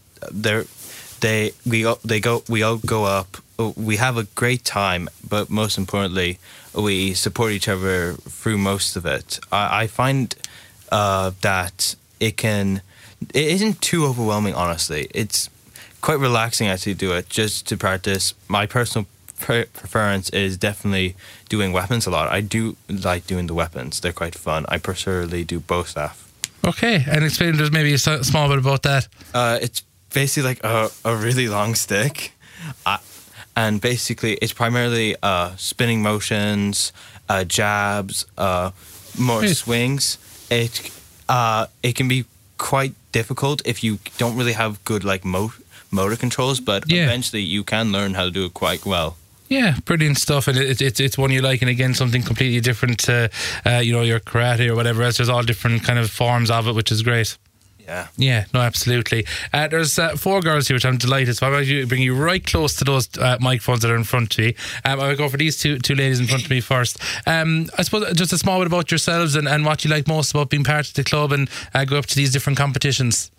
we all go up. We have a great time, but most importantly, we support each other through most of it. I find that it isn't too overwhelming. Honestly, it's quite relaxing actually to do it, just to practice. My personal preference is definitely doing weapons a lot. I do like doing the weapons. They're quite fun. I preferably do bow staff. Okay, and explain just maybe a small bit about that. It's basically like a really long stick, and basically it's primarily spinning motions, jabs, more swings. It can be quite difficult if you don't really have good like motor controls, but eventually you can learn how to do it quite well. Yeah, brilliant stuff, and it's one you like, and again something completely different to your karate or whatever else. There's all different kind of forms of it, which is great. Yeah, no, absolutely. There's 4 girls here, which I'm delighted. So I'm going to bring you right close to those microphones that are in front of me. I'll go for these two ladies in front of me first. I suppose just a small bit about yourselves and what you like most about being part of the club and go up to these different competitions.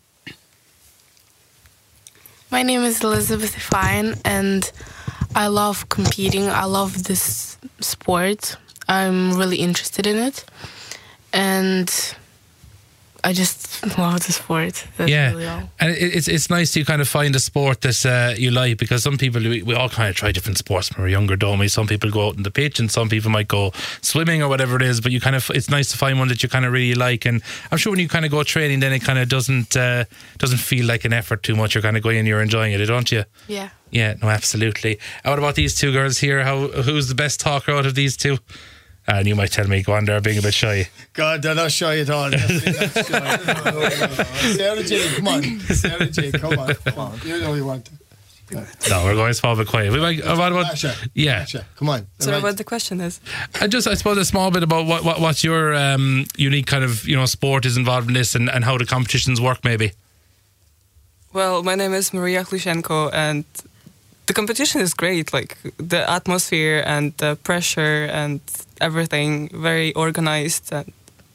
My name is Elizabeth Fine, and I love competing. I love this sport. I'm really interested in it, and I just love the sport. That's really all. And it's nice to kind of find a sport that you like, because some people, we all kind of try different sports when we're younger, don't we? Some people go out on the pitch and some people might go swimming or whatever it is, but it's nice to find one that you kind of really like. And I'm sure when you kind of go training, then it kind of doesn't feel like an effort too much. You're kind of going and you're enjoying it, don't you? Yeah. Yeah, no, absolutely. And what about these 2 girls here? Who's the best talker out of these 2? And you might tell me, go on, they're being a bit shy. God, they're not shy at all. Sarah Jane, come on. Sarah Jane, come on. You know you want to. No, we're going to small bit quiet. What about Asha, come on. So what the question is? I suppose a small bit about what's your unique kind of sport is involved in this, and how the competitions work maybe. Well, my name is Maria Klushenko, and the competition is great. Like the atmosphere and the pressure and everything, very organized and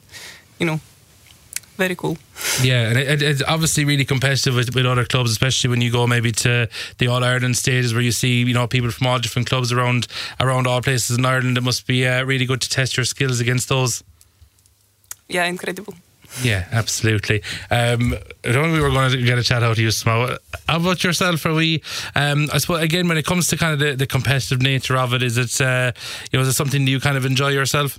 very cool. Yeah, and it's obviously really competitive with other clubs, especially when you go maybe to the All-Ireland stages where you see people from all different clubs around all places in Ireland. It must be really good to test your skills against those. Yeah, incredible. Yeah, absolutely. I don't know if we were going to get a chat out of you, Smo. How about yourself? Are we? I suppose again, when it comes to kind of the competitive nature of it, is it is it something you kind of enjoy yourself?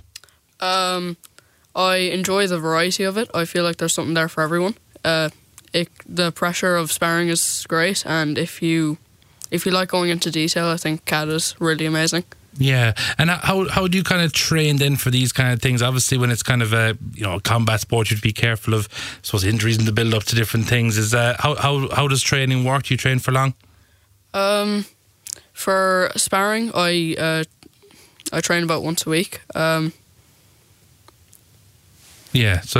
I enjoy the variety of it. I feel like there's something there for everyone. The pressure of sparring is great, and if you like going into detail, I think CAD is really amazing. Yeah, and how do you kind of train then for these kind of things? Obviously, when it's kind of a combat sport, you'd be careful of, I suppose, injuries and the build up to different things. Is how does training work? Do you train for long? For sparring, I train about once a week. So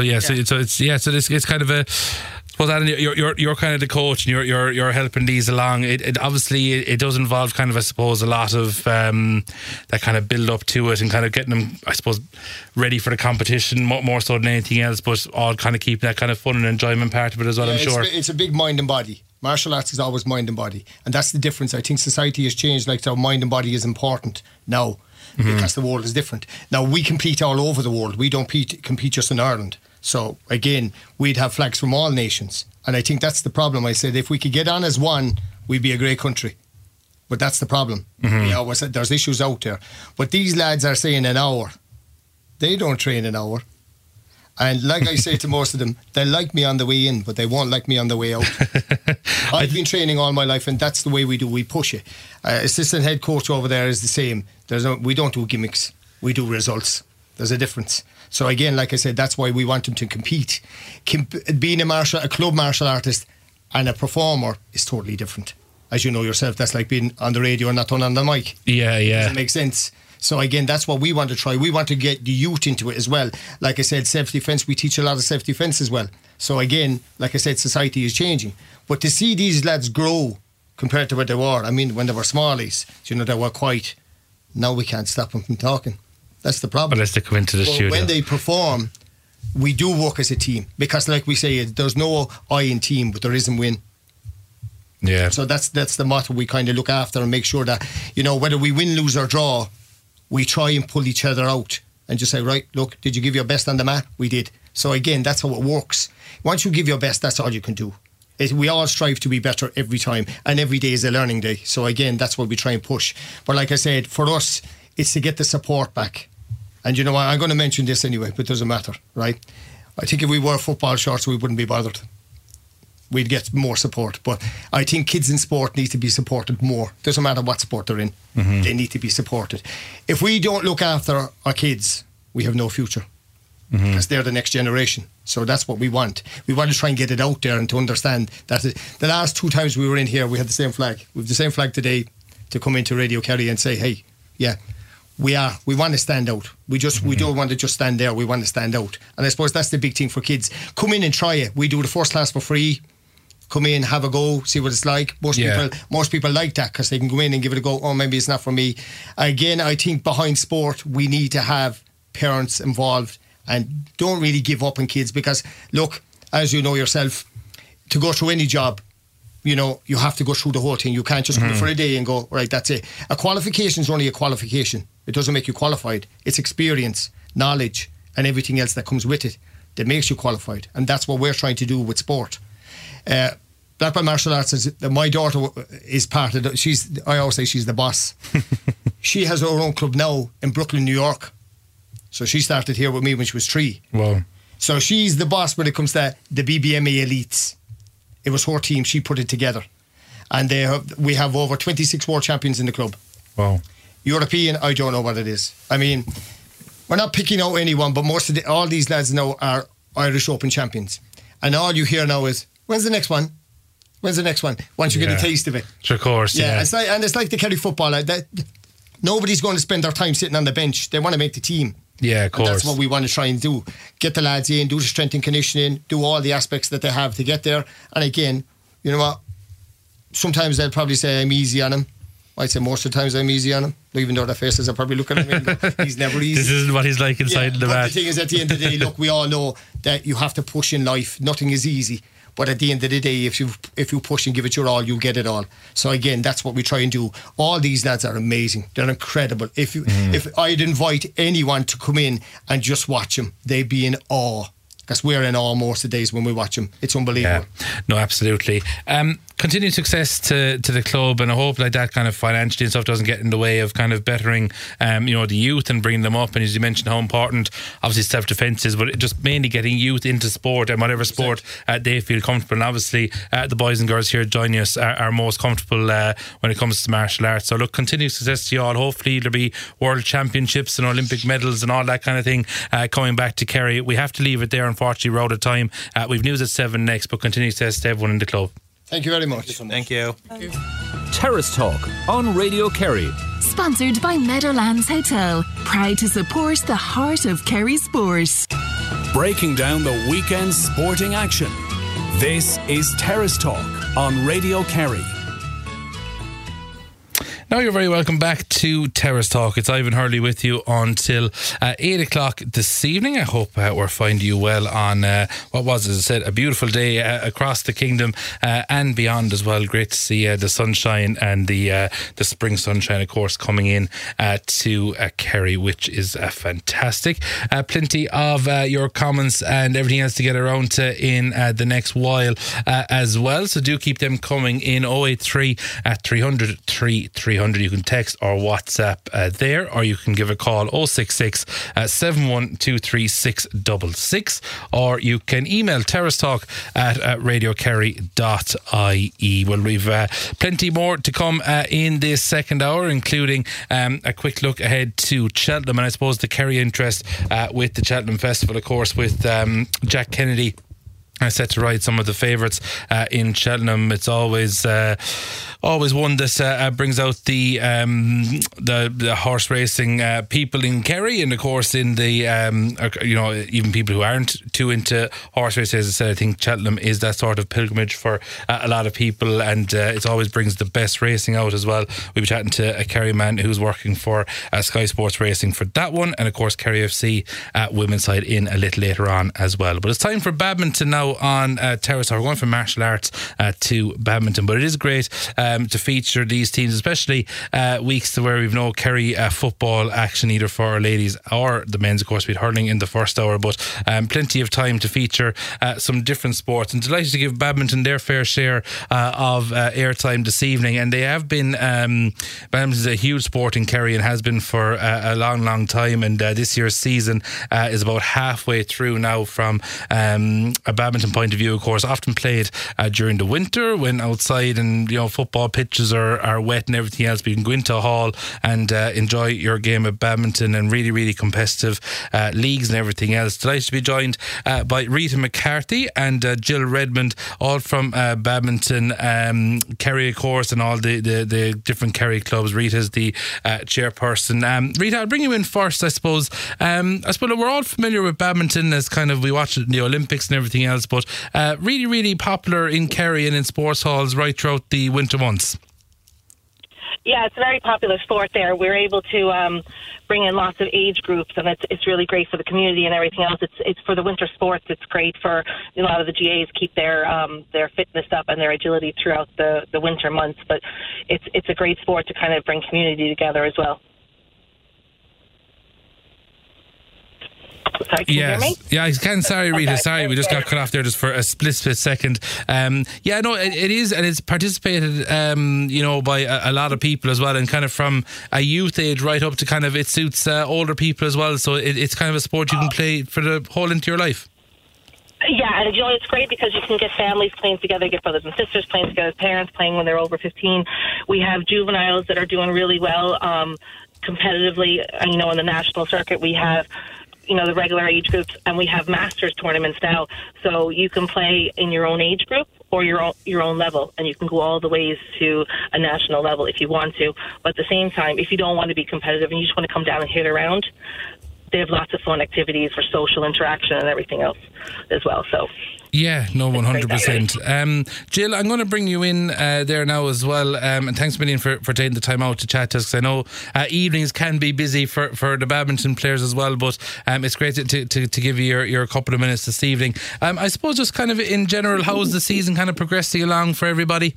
it's kind of a. Well, Alan, you're kind of the coach, and you're helping these along. It obviously it does involve kind of, I suppose, a lot of that kind of build up to it, and kind of getting them, I suppose, ready for the competition more so than anything else. But all kind of keeping that kind of fun and enjoyment part of it as well. I'm sure it's a big mind and body. Martial arts is always mind and body, and that's the difference. I think society has changed. Like, so mind and body is important now because the world is different. Now we compete all over the world. We don't compete just in Ireland. So again, we'd have flags from all nations, and I think that's the problem. I said if we could get on as one, we'd be a great country. But that's the problem. There's issues out there. But these lads are saying an hour. They don't train an hour. And like I say to most of them, they like me on the way in, but they won't like me on the way out. I've been training all my life, and that's the way we do. We push it. Assistant head coach over there is the same. We don't do gimmicks. We do results. There's a difference. So again, like I said, that's why we want them to compete. Being a club martial artist and a performer is totally different. As you know yourself, that's like being on the radio and not on the mic. Yeah. Doesn't make sense. So again, that's what we want to try. We want to get the youth into it as well. Like I said, self-defense, we teach a lot of self-defense as well. So again, like I said, society is changing. But to see these lads grow compared to what they were, I mean, when they were smallies, they were quiet. Now we can't stop them from talking. That's the problem. Unless they come into the studio. When they perform, we do work as a team, because like we say, there's no I in team, but there is in win. Yeah. So that's the motto we kind of look after and make sure that, whether we win, lose or draw, we try and pull each other out and just say, right, look, did you give your best on the mat? We did. So again, that's how it works. Once you give your best, that's all you can do. We all strive to be better every time, and every day is a learning day. So again, that's what we try and push. But like I said, for us, it's to get the support back. And you know what, I'm going to mention this anyway, but it doesn't matter, right? I think if we wore football shorts, we wouldn't be bothered. We'd get more support. But I think kids in sport need to be supported more. Doesn't matter what sport they're in. They need to be supported. If we don't look after our kids, we have no future. Because they're the next generation. So that's what we want. We want to try and get it out there and to understand that the last 2 times we were in here, we had the same flag. We have the same flag today to come into Radio Kerry and say, hey, yeah, we want to stand out. We don't want to just stand there. We want to stand out. And I suppose that's the big thing for kids. Come in and try it. We do the first class for free. Come in, have a go, see what it's like. Most people like that because they can go in and give it a go. Oh, maybe it's not for me. Again, I think behind sport, we need to have parents involved and don't really give up on kids, because look, as you know yourself, to go through any job, you have to go through the whole thing. You can't just come for a day and go, right, that's it. A qualification is only a qualification. It doesn't make you qualified. It's experience, knowledge, and everything else that comes with it that makes you qualified. And that's what we're trying to do with sport. Black Belt Martial Arts my daughter is part of I always say she's the boss. She has her own club now in Brooklyn, New York. So she started here with me when she was 3. Wow. So she's the boss when it comes to the BBMA elites. It was her team, she put it together. And we have over 26 world champions in the club. Wow. European, I don't know what it is. I mean, we're not picking out anyone, but all these lads now are Irish Open champions. And all you hear now is, when's the next one? When's the next one? Once you get a taste of it. Of course, yeah. It's like the Kerry football. That nobody's going to spend their time sitting on the bench. They want to make the team. Yeah, of course. And that's what we want to try and do. Get the lads in, do the strength and conditioning, do all the aspects that they have to get there. And again, you know what? Sometimes they'll probably say I'm easy on him. I'd say most of the times I'm easy on him, even though their faces are probably looking at me. He's never easy. This isn't what he's like inside the mat. The thing is, at the end of the day, look, we all know that you have to push in life. Nothing is easy. But at the end of the day, if you push and give it your all, you get it all. So again, that's what we try and do. All these lads are amazing. They're incredible. If I'd invite anyone to come in and just watch them, they'd be in awe. Because we're in awe most of the days when we watch them. It's unbelievable. Yeah. No, absolutely. Continued success to the club, and I hope like that kind of financially and stuff doesn't get in the way of kind of bettering the youth and bringing them up. And as you mentioned, how important obviously self-defence is, but just mainly getting youth into sport and whatever sport they feel comfortable. And obviously the boys and girls here joining us are most comfortable when it comes to martial arts. So look, continued success to you all. Hopefully there'll be world championships and Olympic medals and all that kind of thing coming back to Kerry. We have to leave it there, unfortunately. We're out of time. We've news at 7 next, but continued success to everyone in the club. Thank you very much. Thank you. Terrace Talk on Radio Kerry. Sponsored by Meadowlands Hotel. Proud to support the heart of Kerry sport. Breaking down the weekend's sporting action. This is Terrace Talk on Radio Kerry. Now you're very welcome back to Terrace Talk. It's Ivan Hurley with you until 8 o'clock this evening. I hope we're finding you well on what was, as I said, a beautiful day across the kingdom and beyond as well. Great to see the sunshine and the spring sunshine, of course, coming in to Kerry, which is fantastic. Plenty of your comments and everything else to get around to in the next while as well. So do keep them coming in. 083 300 3300. You can text or WhatsApp there, or you can give a call 066 7123666, or you can email terracetalk at radiokerry.ie. Well, we've plenty more to come in this second hour, including a quick look ahead to Cheltenham, and I suppose the Kerry interest with the Cheltenham Festival, of course, with Jack Kennedy set to ride some of the favourites in Cheltenham. It's always one that brings out the horse racing people in Kerry, and of course in the even people who aren't too into horse racing. As I said, I think Cheltenham is that sort of pilgrimage for a lot of people, and it always brings the best racing out as well. We'll be chatting to a Kerry man who's working for Sky Sports Racing for that one, and of course Kerry FC women's side in a little later on as well. But it's time for badminton now on Terrace. We're going from martial arts to badminton, but it is great to feature these teams, especially weeks where we've no Kerry football action either for our ladies or the men's. Of course, we had hurling in the first hour, but plenty of time to feature some different sports, and delighted to give badminton their fair share of airtime this evening. And they have been badminton is a huge sport in Kerry and has been for a long time, and this year's season is about halfway through now from a badminton point of view. Of course, often played during the winter when outside and football pitches are wet and everything else, but you can go into a hall and enjoy your game of badminton, and really competitive leagues and everything else. Delighted to be joined by Rita McCarthy and Jill Redmond, all from badminton Kerry, of course, and all the different Kerry clubs. Rita's the chairperson. Rita, I'll bring you in first, I suppose. We're all familiar with badminton as kind of, we watch it in the Olympics and everything else, but really popular in Kerry and in sports halls right throughout the winter months. Yeah, it's a very popular sport there. We're able to bring in lots of age groups, and it's really great for the community and everything else. It's for the winter sports. It's great for a lot of the GAs keep their fitness up and their agility throughout the winter months. But it's a great sport to kind of bring community together as well. Sorry, can you hear me? Yeah, I can. Sorry, Rita. Okay. Sorry, we just got cut off there just for a split second. It is, and it's participated, by a lot of people as well, and kind of from a youth age right up to kind of, it suits older people as well. So it's kind of a sport you can play for the whole into your life. Yeah, and it's great because you can get families playing together, get brothers and sisters playing together, parents playing when they're over 15. We have juveniles that are doing really well competitively. In the national circuit, we have the regular age groups, and we have masters tournaments now. So you can play in your own age group or your own level, and you can go all the ways to a national level if you want to. But at the same time, if you don't want to be competitive and you just want to come down and hit around, they have lots of fun activities for social interaction and everything else as well. So. Yeah, no, 100%. Jill, I'm going to bring you in there now as well. And thanks a million for taking the time out to chat to us, because I know evenings can be busy for the badminton players as well, but it's great to give you your couple of minutes this evening. I suppose just kind of in general, how is the season kind of progressing along for everybody?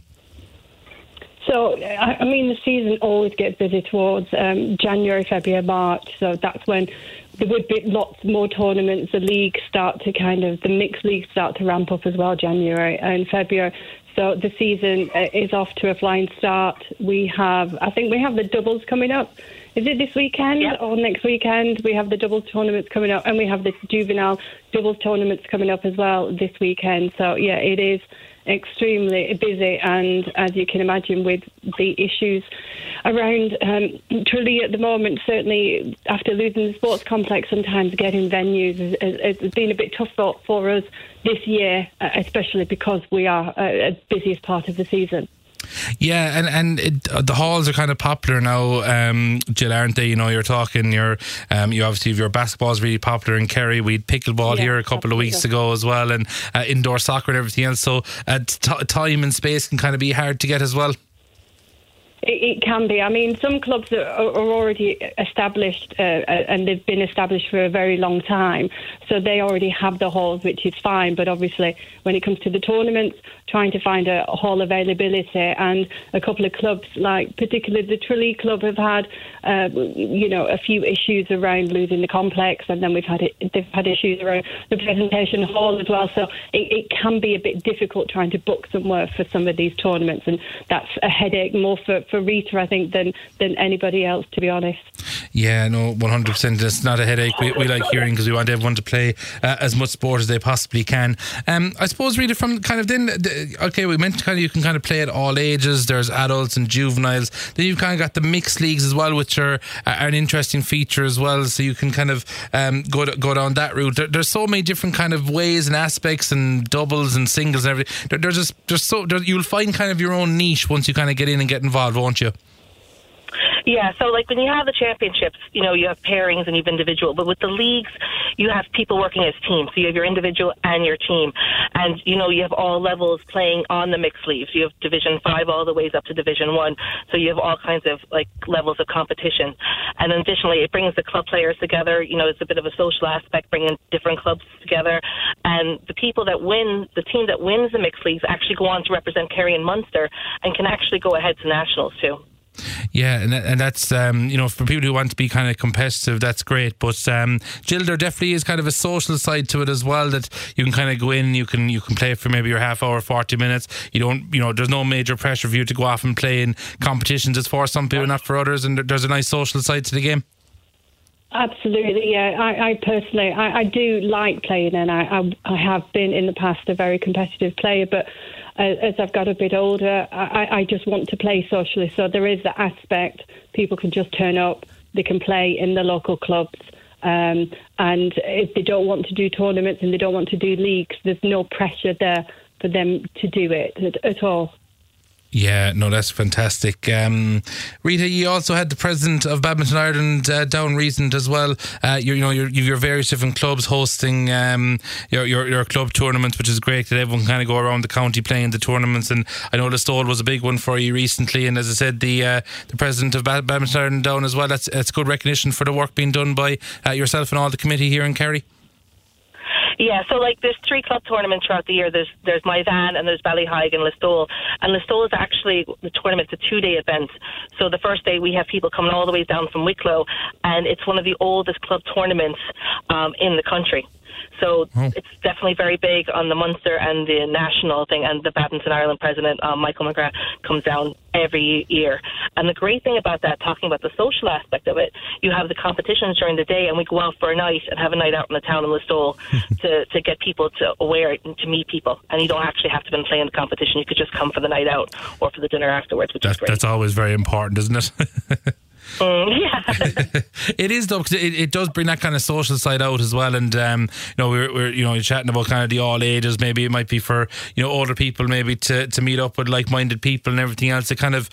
So, I mean, the season always gets busy towards January, February, March. So that's when there would be lots more tournaments. The leagues start to the mixed leagues start to ramp up as well, January and February. So the season is off to a flying start. I think we have the doubles coming up. Is it this weekend or next weekend? We have the doubles tournaments coming up, and we have the juvenile doubles tournaments coming up as well this weekend. So, yeah, it is extremely busy, and as you can imagine, with the issues around Tralee at the moment, certainly after losing the sports complex, sometimes getting venues has been a bit tough for us this year, especially because we are at the busiest part of the season. Yeah, and the halls are kind of popular now, Jill, aren't they? You're talking, you obviously your basketball is really popular in Kerry. We had pickleball here a couple of weeks ago as well, and indoor soccer and everything else. So time and space can kind of be hard to get as well. It can be. I mean, some clubs are already established and they've been established for a very long time. So they already have the halls, which is fine. But obviously, when it comes to the tournaments, trying to find a hall availability, and a couple of clubs, like particularly the Tralee Club, have had, a few issues around losing the complex, and then they've had issues around the presentation hall as well. So it can be a bit difficult trying to book somewhere for some of these tournaments, and that's a headache more for Rita, I think, than anybody else, to be honest. Yeah, no, 100%. It's not a headache. We like hearing, because we want everyone to play as much sport as they possibly can. I suppose, Rita, from kind of then, we mentioned kind of you can kind of play at all ages. There's adults and juveniles. Then you've kind of got the mixed leagues as well, which are an interesting feature as well. So you can kind of go down that route. There's so many different kind of ways and aspects, and doubles and singles and everything. You'll find kind of your own niche once you kind of get in and get involved, won't you? Yeah, so like when you have the championships, you have pairings and you have individual, but with the leagues, you have people working as teams. So you have your individual and your team. And, you have all levels playing on the mixed leagues. You have Division 5 all the ways up to Division 1. So you have all kinds of levels of competition. And additionally, it brings the club players together. It's a bit of a social aspect, bringing different clubs together. And the people that win, the team that wins the mixed leagues actually go on to represent Kerry and Munster and can actually go ahead to nationals too. Yeah, and that's, for people who want to be kind of competitive, that's great. But Jill, there definitely is kind of a social side to it as well, that you can kind of go in, you can play for maybe your half hour, 40 minutes. You don't, there's no major pressure for you to go off and play in competitions. It's for some people, not for others, and there's a nice social side to the game. Absolutely, yeah. I personally, I do like playing, and I have been in the past a very competitive player, but as I've got a bit older, I just want to play socially. So there is that aspect. People can just turn up, they can play in the local clubs, and if they don't want to do tournaments and they don't want to do leagues, there's no pressure there for them to do it at all. Yeah, no, that's fantastic. Rita, you also had the president of Badminton Ireland down recent as well. Your various different clubs hosting your club tournaments, which is great that everyone can kind of go around the county playing the tournaments. And I know Listowel was a big one for you recently. And as I said, the president of Badminton Ireland down as well. That's good recognition for the work being done by yourself and all the committee here in Kerry. Yeah, so there's 3 club tournaments throughout the year. There's Maivan and there's Ballyhaig and Listowel. And Listowel is actually, the tournament's a 2-day event. So the first day we have people coming all the way down from Wicklow, and it's one of the oldest club tournaments in the country. So it's definitely very big on the Munster and the national thing, and the Badminton Ireland president, Michael McGrath, comes down every year. And the great thing about that, talking about the social aspect of it, you have the competitions during the day, and we go out for a night and have a night out in the town in Listowel to get people aware and to meet people. And you don't actually have to be playing the competition. You could just come for the night out or for the dinner afterwards, which is great. That's always very important, isn't it? Yeah. It is though, because it does bring that kind of social side out as well. And we're chatting about kind of the all ages. Maybe it might be for older people, maybe to meet up with like-minded people and everything else. It kind of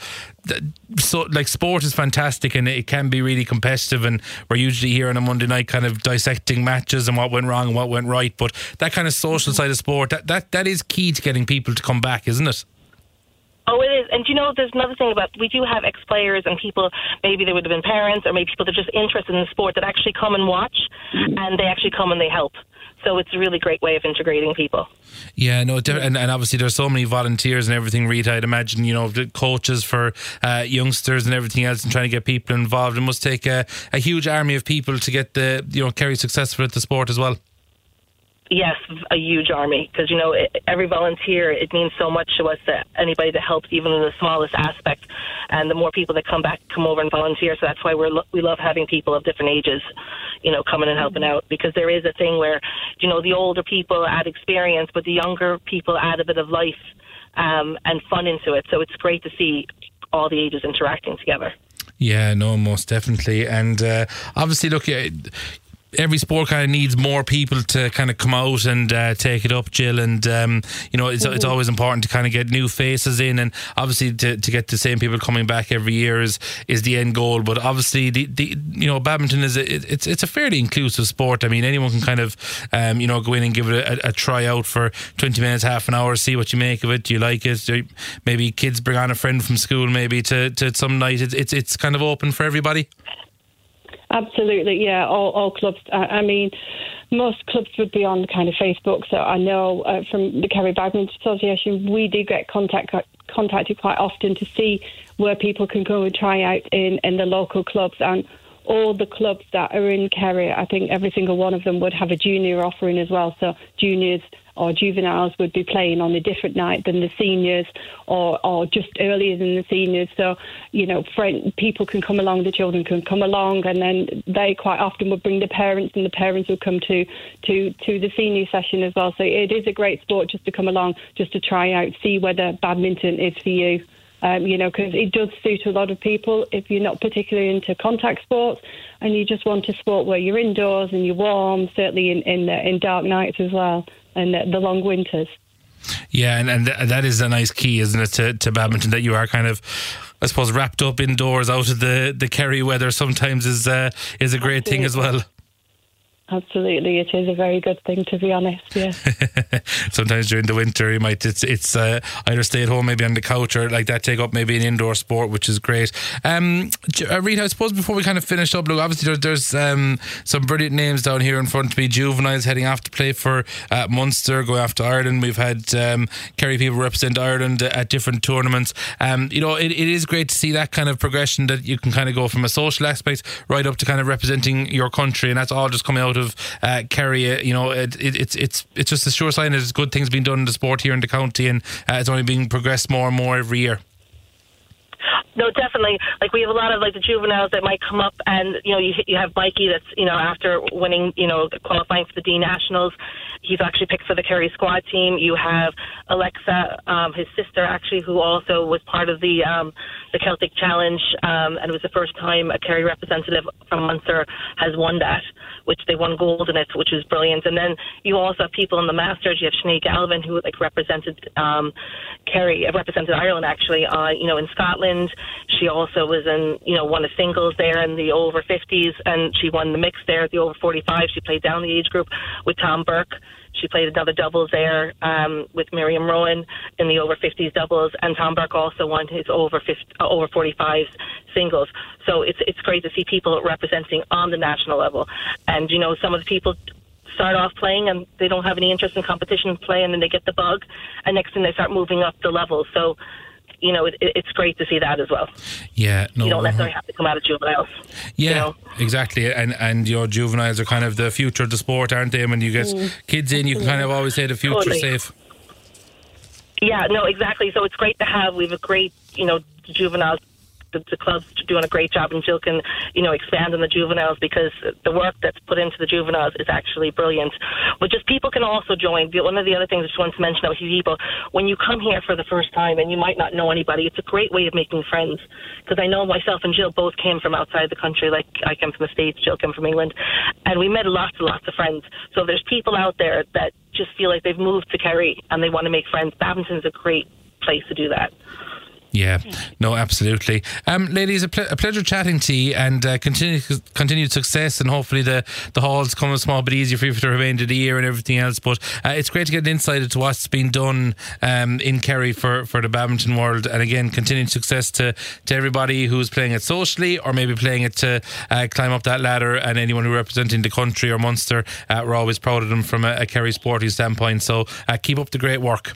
sport is fantastic, and it can be really competitive. And we're usually here on a Monday night, kind of dissecting matches and what went wrong and what went right. But that kind of social side of sport, that is key to getting people to come back, isn't it? Oh, it is. And there's another thing about, we do have ex-players and people, maybe they would have been parents or maybe people that are just interested in the sport that actually come and watch, and they actually come and they help. So it's a really great way of integrating people. Yeah, no, and obviously there's so many volunteers and everything, Rita. I'd imagine, the coaches for youngsters and everything else, and trying to get people involved. It must take a huge army of people to get Kerry successful at the sport as well. Yes, a huge army, because every volunteer, it means so much to us, that anybody that helps even in the smallest aspect, and the more people that come over and volunteer. So that's why we love having people of different ages coming and helping out, because there is a thing where the older people add experience, but the younger people add a bit of life and fun into it. So it's great to see all the ages interacting together. Yeah, no, most definitely. And obviously, look, every sport kind of needs more people to kind of come out and take it up, Jill, and it's always important to kind of get new faces in, and obviously to get the same people coming back every year is the end goal. But obviously the badminton it's a fairly inclusive sport. I mean, anyone can kind of go in and give it a try out for 20 minutes, half an hour, see what you make of it. Do you like it? Maybe kids bring on a friend from school maybe to some night. It's kind of open for everybody. Absolutely, yeah. All clubs. I mean, most clubs would be on kind of Facebook. So I know from the Kerry Badminton Association, we do get contacted quite often to see where people can go and try out in the local clubs. And all the clubs that are in Kerry, I think every single one of them would have a junior offering as well. So juniors or juveniles would be playing on a different night than the seniors, or just earlier than the seniors. So, people can come along, the children can come along, and then they quite often would bring the parents, and the parents will come to the senior session as well. So it is a great sport just to come along, just to try out, see whether badminton is for you. Because it does suit a lot of people if you're not particularly into contact sports and you just want a sport where you're indoors and you're warm, certainly in dark nights as well, and the long winters. Yeah, and that is a nice key, isn't it, to badminton, that you are kind of, I suppose, wrapped up indoors out of the Kerry weather sometimes is a great thing as well. Absolutely, it is a very good thing, to be honest. Yeah. Sometimes during the winter, you might it's either stay at home, maybe on the couch, or like that, take up maybe an indoor sport, which is great. Rita, I suppose before we kind of finish up, look, obviously there's some brilliant names down here in front of me. Juveniles heading off to play for Munster, going off to Ireland. We've had Kerry people represent Ireland at different tournaments. It is great to see that kind of progression, that you can kind of go from a social aspect right up to kind of representing your country, and that's all just coming out of Kerry. It's just a sure sign that there's good things being done in the sport here in the county, and it's only being progressed more and more every year. No, definitely. Like, we have a lot of the juveniles that might come up, and you have Mikey that's after winning qualifying for the D Nationals, he's actually picked for the Kerry squad team. You have Alexa, his sister actually, who also was part of the Celtic Challenge, and it was the first time a Kerry representative from Munster has won that, which they won gold in it, which was brilliant. And then you also have people in the Masters. You have Sinead Galvin, who represented Kerry, represented Ireland actually, in Scotland. She also was in, won a singles there in the over 50s, and she won the mix there at the over 45. She played down the age group with Tom Burke. She played another doubles there with Miriam Rowan in the over 50s doubles, and Tom Burke also won his over 45s singles. So it's great to see people representing on the national level. And some of the people start off playing and they don't have any interest in competition play, and then they get the bug, and next thing they start moving up the levels. So it's great to see that as well. Yeah, no, you don't necessarily have to come out of juveniles. Yeah, exactly. And your juveniles are kind of the future of the sport, aren't they? When you get kids in, you can kind of always say the future's safe. Yeah, no, exactly. So it's great to have. We have a great, juveniles the club's doing a great job, and Jill can, expand on the juveniles, because the work that's put into the juveniles is actually brilliant. But just people can also join. One of the other things I just wanted to mention about people, when you come here for the first time and you might not know anybody, it's a great way of making friends. Because I know myself and Jill both came from outside the country. Like, I came from the States, Jill came from England, and we met lots and lots of friends. So if there's people out there that just feel like they've moved to Kerry and they want to make friends, Badminton's a great place to do that. Yeah, no, absolutely. Ladies, a pleasure chatting to you, and continued success, and hopefully the halls come a small bit easier for you for the remainder of the year and everything else. But it's great to get an insight into what's been done in Kerry for the badminton world, and again, continued success to everybody who's playing it socially or maybe playing it to climb up that ladder, and anyone who representing the country or Munster. We're always proud of them from a Kerry sporting standpoint, so keep up the great work.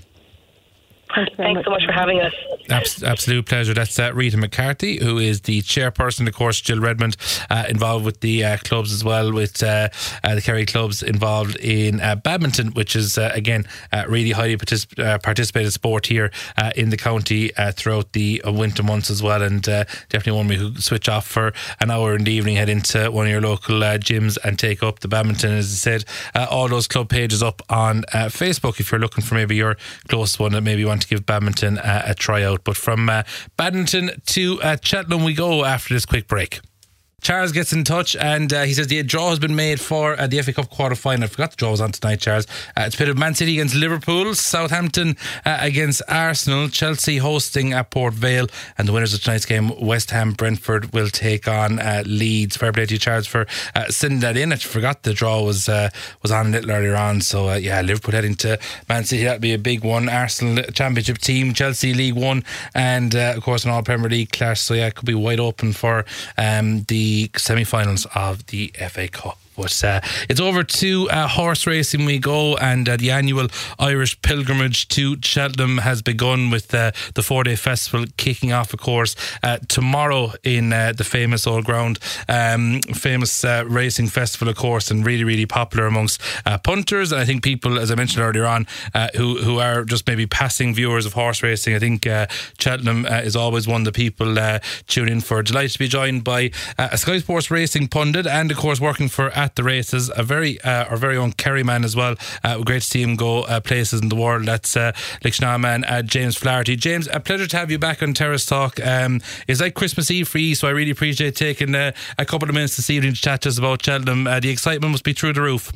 Thanks so much for having us. Absolute pleasure. That's Rita McCarthy, who is the chairperson. Of course, Jill Redmond involved with the clubs as well, with the Kerry clubs involved in badminton, which is again really highly participated sport here in the county throughout the winter months as well, and definitely one we could switch off for an hour in the evening, head into one of your local gyms and take up the badminton. As I said, all those club pages up on Facebook if you're looking for maybe your closest one that maybe you want to give badminton a try out. But from badminton to Cheltenham we go after this quick break. Charles gets in touch, and he says the draw has been made for the FA Cup quarter-final. I forgot the draw was on tonight, Charles. It's pitted Man City against Liverpool, Southampton against Arsenal, Chelsea hosting at Port Vale, and the winners of tonight's game, West Ham Brentford, will take on Leeds. Fair play to you, Charles, for sending that in. I forgot the draw was on a little earlier on. So Liverpool heading to Man City, that'll be a big one. Arsenal Championship team, Chelsea League One, and of course an all-Premier League clash. So it could be wide open for the semi-finals of the FA Cup. But it's over to horse racing we go, and the annual Irish pilgrimage to Cheltenham has begun with the 4-day festival kicking off, of course, tomorrow in the famous Old Ground, famous racing festival, of course, and really, really popular amongst punters. And I think people, as I mentioned earlier on, who are just maybe passing viewers of horse racing. I think Cheltenham is always one that people tune in for. Delighted to be joined by a Sky Sports racing pundit, and of course working for At the Races, our very own Kerry man as well. Great to see him go places in the world. That's Lickshaw man, James Flaherty. James, a pleasure to have you back on Terrace Talk. It's like Christmas Eve for you, so I really appreciate taking a couple of minutes this evening to chat to us about Cheltenham. The excitement must be through the roof.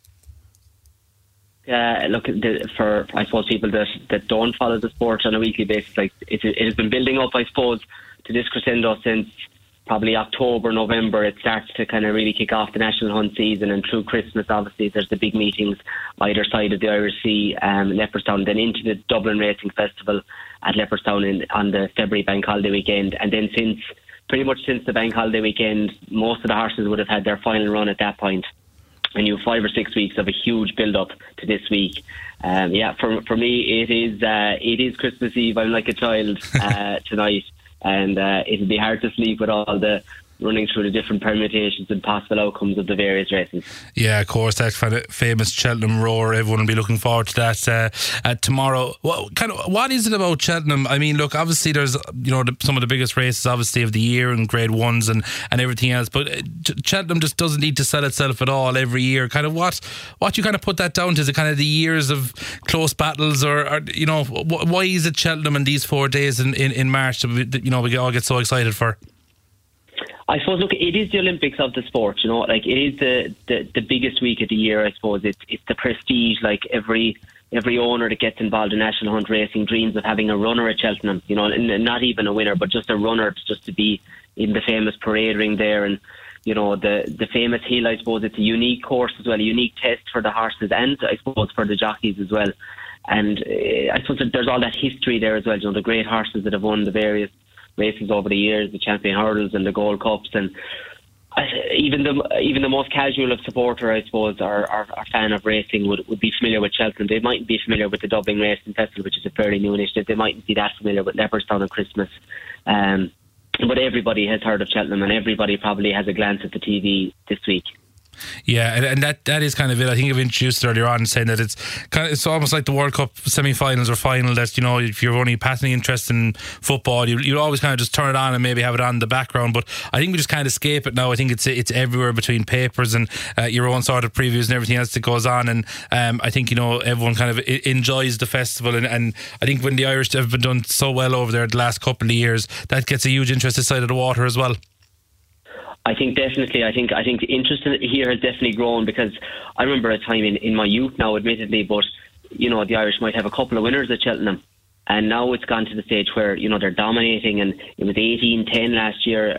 Look, for I suppose people that don't follow the sport on a weekly basis, like it has been building up, I suppose, to this crescendo since probably October, November. It starts to kind of really kick off the national hunt season, and through Christmas obviously there's the big meetings either side of the Irish Sea, Leopardstown, then into the Dublin Racing Festival at Leopardstown on the February bank holiday weekend. And then pretty much since the bank holiday weekend, most of the horses would have had their final run at that point, and you have 5 or 6 weeks of a huge build up to this week. For me it is Christmas Eve. I'm like a child tonight. And it'll be hard to sleep with all the running through the different permutations and possible outcomes of the various races. Yeah, of course, that kind of famous Cheltenham roar. Everyone will be looking forward to that tomorrow. What is it about Cheltenham? I mean, look, obviously there's some of the biggest races obviously of the year and Grade 1s and everything else, but Cheltenham just doesn't need to sell itself at all every year. Kind of what you kind of put that down to? Is it kind of the years of close battles, or why is it Cheltenham in these 4 days in March that we all get so excited for? I suppose, look, it is the Olympics of the sport, like it is the biggest week of the year, I suppose. It's the prestige, like every owner that gets involved in national hunt racing dreams of having a runner at Cheltenham, and not even a winner, but just a runner, just to be in the famous parade ring there. And, the famous hill, I suppose it's a unique course as well, a unique test for the horses and I suppose for the jockeys as well. And I suppose that there's all that history there as well, the great horses that have won the various races over the years, the Champion Hurdles and the Gold Cups, and even the most casual of supporter, I suppose, or fan of racing would be familiar with Cheltenham. They mightn't be familiar with the Dublin Racing Festival, which is a fairly new initiative. They mightn't be that familiar with Leopardstown on Christmas, but everybody has heard of Cheltenham, and everybody probably has a glance at the TV this week. Yeah, and that is kind of it. I think I've introduced it earlier on, saying that it's almost like the World Cup semi-finals or final. That, you know, if you're only passing interest in football, you always kind of just turn it on and maybe have it on in the background. But I think we just kind of escape it now. I think it's everywhere between papers and your own sort of previews and everything else that goes on. And I think, you know, everyone kind of enjoys the festival. And I think when the Irish have been done so well over there the last couple of years, that gets a huge interest this side of the water as well. I think definitely. I think the interest here has definitely grown, because I remember a time in my youth now, admittedly, but you know, the Irish might have a couple of winners at Cheltenham, and now it's gone to the stage where, you know, they're dominating, and it was 18-10 last year,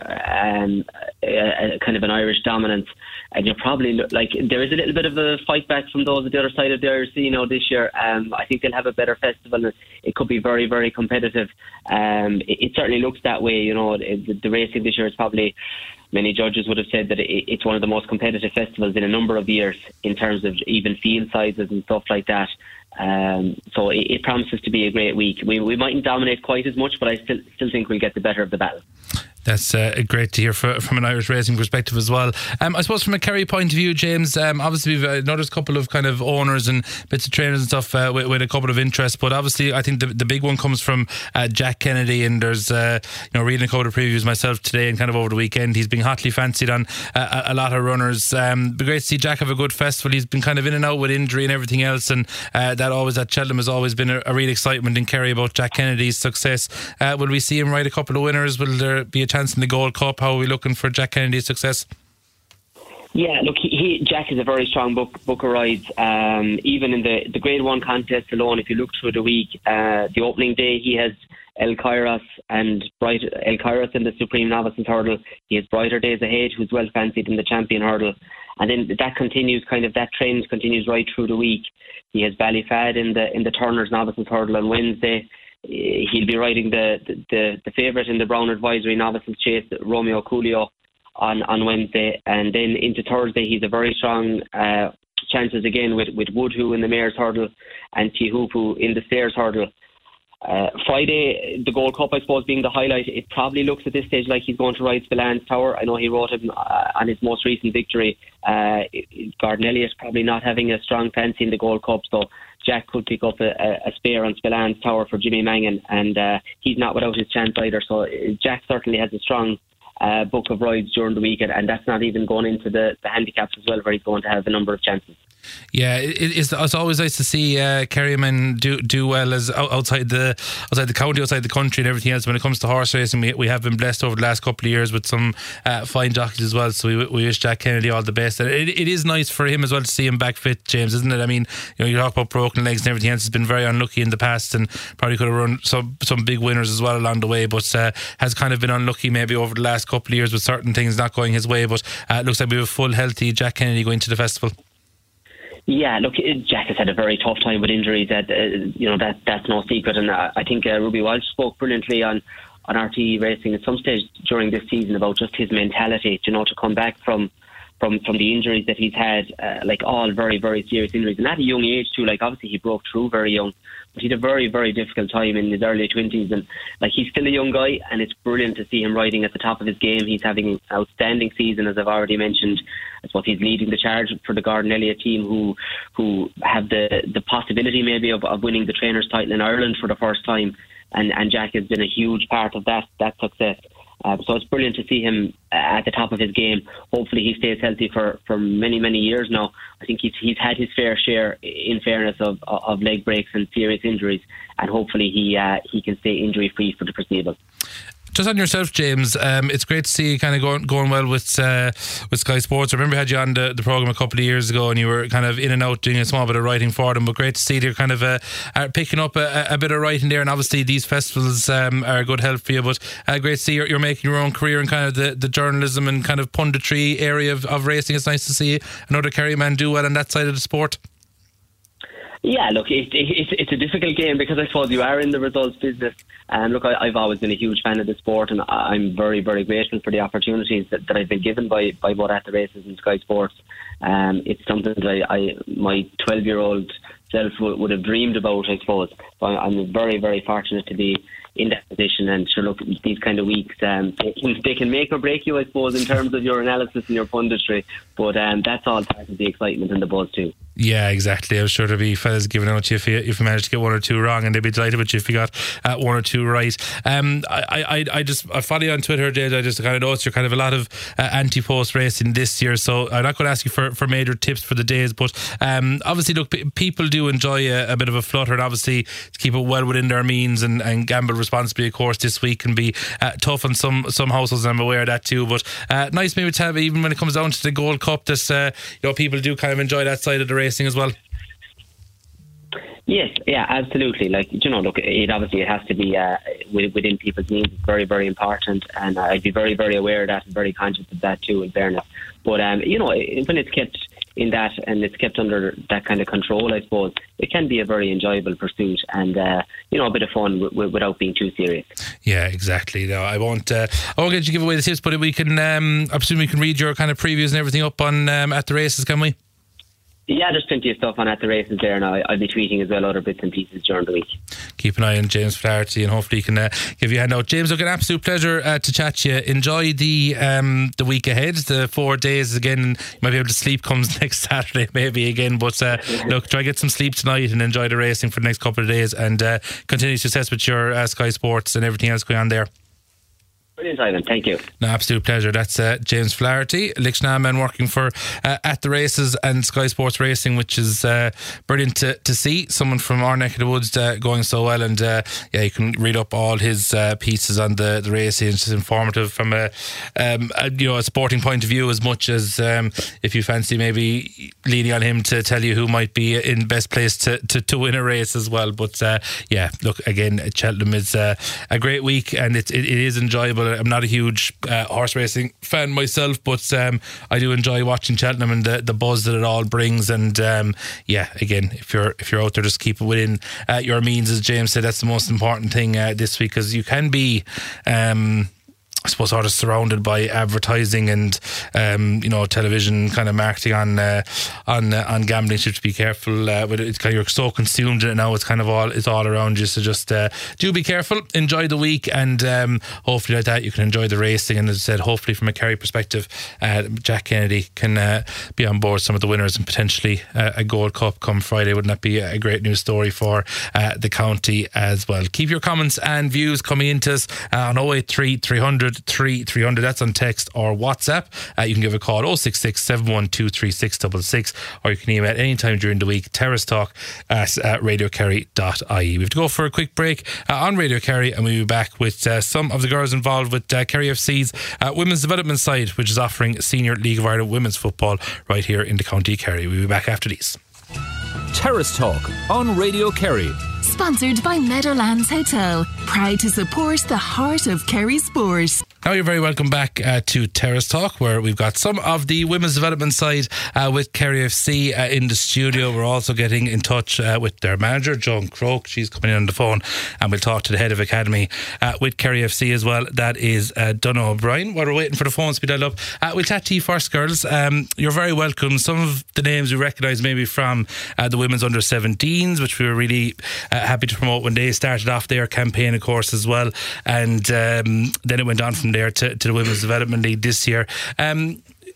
kind of an Irish dominance, and you're probably like, there is a little bit of a fight back from those at the other side of the Irish Sea, you know, this year. I think they'll have a better festival, and it could be very, very competitive. It certainly looks that way, you know. The racing this year is probably, many judges would have said that it's one of the most competitive festivals in a number of years in terms of even field sizes and stuff like that. So it promises to be a great week. We mightn't dominate quite as much, but I still think we'll get the better of the battle. That's great to hear from an Irish racing perspective as well. I suppose from a Kerry point of view, James, obviously we've noticed a couple of kind of owners and bits of trainers and stuff with a couple of interests, but obviously I think the big one comes from Jack Kennedy, and there's reading a couple of previews myself today and kind of over the weekend, he's been hotly fancied on a lot of runners. Be great to see Jack have a good festival. He's been kind of in and out with injury and everything else, and that always at Cheltenham has always been a real excitement in Kerry about Jack Kennedy's success. Will we see him ride a couple of winners? Will there be a chance in the Gold Cup? How are we looking for Jack Kennedy's success? Yeah, look, Jack is a very strong book of rides. Even in the Grade 1 contest alone, if you look through the week, the opening day he has El Kairos in the Supreme Novices Hurdle. He has Brighter Days Ahead, who's well fancied in the Champion Hurdle. And then that continues, that trend continues right through the week. He has Ballyfad in the Turner's Novices Hurdle on Wednesday. He'll be riding the favourite in the Brown Advisory Novices Chase, Romeo Coolio, on Wednesday, and then into Thursday he's a very strong chances again with Woodhoo in the Mayor's Hurdle and Tihupu in the Stairs Hurdle. Friday, the Gold Cup, I suppose, being the highlight, it probably looks at this stage like he's going to ride Spillane Tower. I know he rode him on his most recent victory. Gordon Elliott probably not having a strong fancy in the Gold Cup, so Jack could pick up a spare on Spillane Tower for Jimmy Mangan, and he's not without his chance either. So Jack certainly has a strong book of rides during the weekend, and that's not even going into the handicaps as well, where he's going to have a number of chances. Yeah, it's always nice to see Kerrymen do well as outside the county, outside the country, and everything else. When it comes to horse racing, we have been blessed over the last couple of years with some fine jockeys as well. So we wish Jack Kennedy all the best. And it is nice for him as well to see him back fit, James, isn't it? I mean, you talk about broken legs and everything else. He's been very unlucky in the past, and probably could have run some big winners as well along the way, but has kind of been unlucky maybe over the last couple of years with certain things not going his way. But it looks like we have a full, healthy Jack Kennedy going to the festival. Yeah, look, Jack has had a very tough time with injuries. That's no secret, and I think Ruby Walsh spoke brilliantly on RTE Racing at some stage during this season about just his mentality, to come back from the injuries that he's had, all very, very serious injuries, and at a young age too. Obviously he broke through very young, but he had a very, very difficult time in his early 20s, and he's still a young guy, and it's brilliant to see him riding at the top of his game. He's having an outstanding season, as I've already mentioned. I suppose he's leading the charge for the Gordon Elliott team, who have the possibility maybe of winning the trainers' title in Ireland for the first time, and Jack has been a huge part of that success. So it's brilliant to see him at the top of his game. Hopefully he stays healthy for many, many years now. I think he's had his fair share, in fairness, of leg breaks and serious injuries, and hopefully he can stay injury free for the foreseeable. Just on yourself, James, it's great to see you kind of going well with Sky Sports. I remember I had you on the programme a couple of years ago, and you were kind of in and out doing a small bit of writing for them, but great to see you're kind of picking up a bit of writing there, and obviously these festivals are a good help for you, but great to see you're making your own career in kind of the journalism and kind of punditry area of racing. It's nice to see another Kerry man do well on that side of the sport. Yeah, look, it's a difficult game, because I suppose you are in the results business. Look, I've always been a huge fan of the sport, and I'm very, very grateful for the opportunities that I've been given by both At the Races and Sky Sports. It's something that my 12-year-old self would have dreamed about, I suppose. So I'm very, very fortunate to be in that position. And sure, look, these kind of weeks, they can make or break you, I suppose, in terms of your analysis and your punditry. But that's all part of the excitement and the buzz too. Yeah, exactly. I'm sure there'll be fellas giving out to you if you manage to get one or two wrong, and they'd be delighted with you if you got one or two right. I follow you on Twitter, Dave. I just kind of noticed you're kind of a lot of anti-post racing this year, so I'm not going to ask you for major tips for the days, but obviously, look, people do enjoy a bit of a flutter, and obviously to keep it well within their means and gamble responsibly, of course, this week can be tough on some households, and I'm aware of that too, but nice maybe to have, even when it comes down to the Gold Cup, that people do kind of enjoy that side of the racing as well. Yes, yeah, absolutely. Like, look, it obviously has to be within people's means. It's very, very important, and I'd be very, very aware of that and very conscious of that too, in fairness. But when it's kept in that and it's kept under that kind of control, I suppose it can be a very enjoyable pursuit and a bit of fun without being too serious. Yeah, exactly. No, I won't get you to give away the tips, but we can. I presume we can read your kind of previews and everything up on at the races, can we? Yeah, there's plenty of stuff on at the races there now. I'll be tweeting as well other bits and pieces during the week. Keep an eye on James Flaherty and hopefully he can give you a hand out. James, look, an absolute pleasure to chat to you. Enjoy the week ahead, the 4 days again. You might be able to sleep comes next Saturday maybe again, but look, try to get some sleep tonight and enjoy the racing for the next couple of days, and continue success with your Sky Sports and everything else going on there. Brilliant, Ivan. Thank you. No, absolute pleasure. That's James Flaherty, Lichtenhammond, working for At the Races and Sky Sports Racing, which is brilliant to see someone from our neck of the woods going so well. And you can read up all his pieces on the racing. It's just informative from a sporting point of view, as much as if you fancy maybe leaning on him to tell you who might be in best place to win a race as well. But look, again, Cheltenham is a great week, and it is enjoyable. I'm not a huge horse racing fan myself, but I do enjoy watching Cheltenham and the buzz that it all brings. And again, if you're out there, just keep it within your means, as James said. That's the most important thing this week, because you can be I suppose sort of surrounded by advertising and television kind of marketing on gambling. So to be careful with it. It's kind of, you're so consumed in it now. It's all around you. So just do be careful. Enjoy the week, and hopefully like that you can enjoy the racing. And as I said, hopefully from a Kerry perspective, Jack Kennedy can be on board some of the winners and potentially a Gold Cup come Friday. Wouldn't that be a great news story for the county as well? Keep your comments and views coming into us on 083 300 3300. That's on text or WhatsApp. You can give a call 066 712 3666, or you can email anytime during the week, terracetalk@radiokerry.ie. We have to go for a quick break on Radio Kerry, and we'll be back with some of the girls involved with Kerry FC's women's development side, which is offering Senior League of Ireland women's football right here in the County Kerry. We'll be back after these. Terrace Talk on Radio Kerry. Sponsored by Meadowlands Hotel. Proud to support the heart of Kerry sport. Now you're very welcome back to Terrace Talk, where we've got some of the women's development side with Kerry FC in the studio. We're also getting in touch with their manager, Joan Croak. She's coming in on the phone, and we'll talk to the head of academy with Kerry FC as well. That is Donna O'Brien. While we're waiting for the phones to be dialed up, we'll chat to you first, girls. You're very welcome. Some of the names we recognise maybe from the women's under 17s, which we were really happy to promote when they started off their campaign, of course, as well. And then it went on from there to the Women's Development League this year. So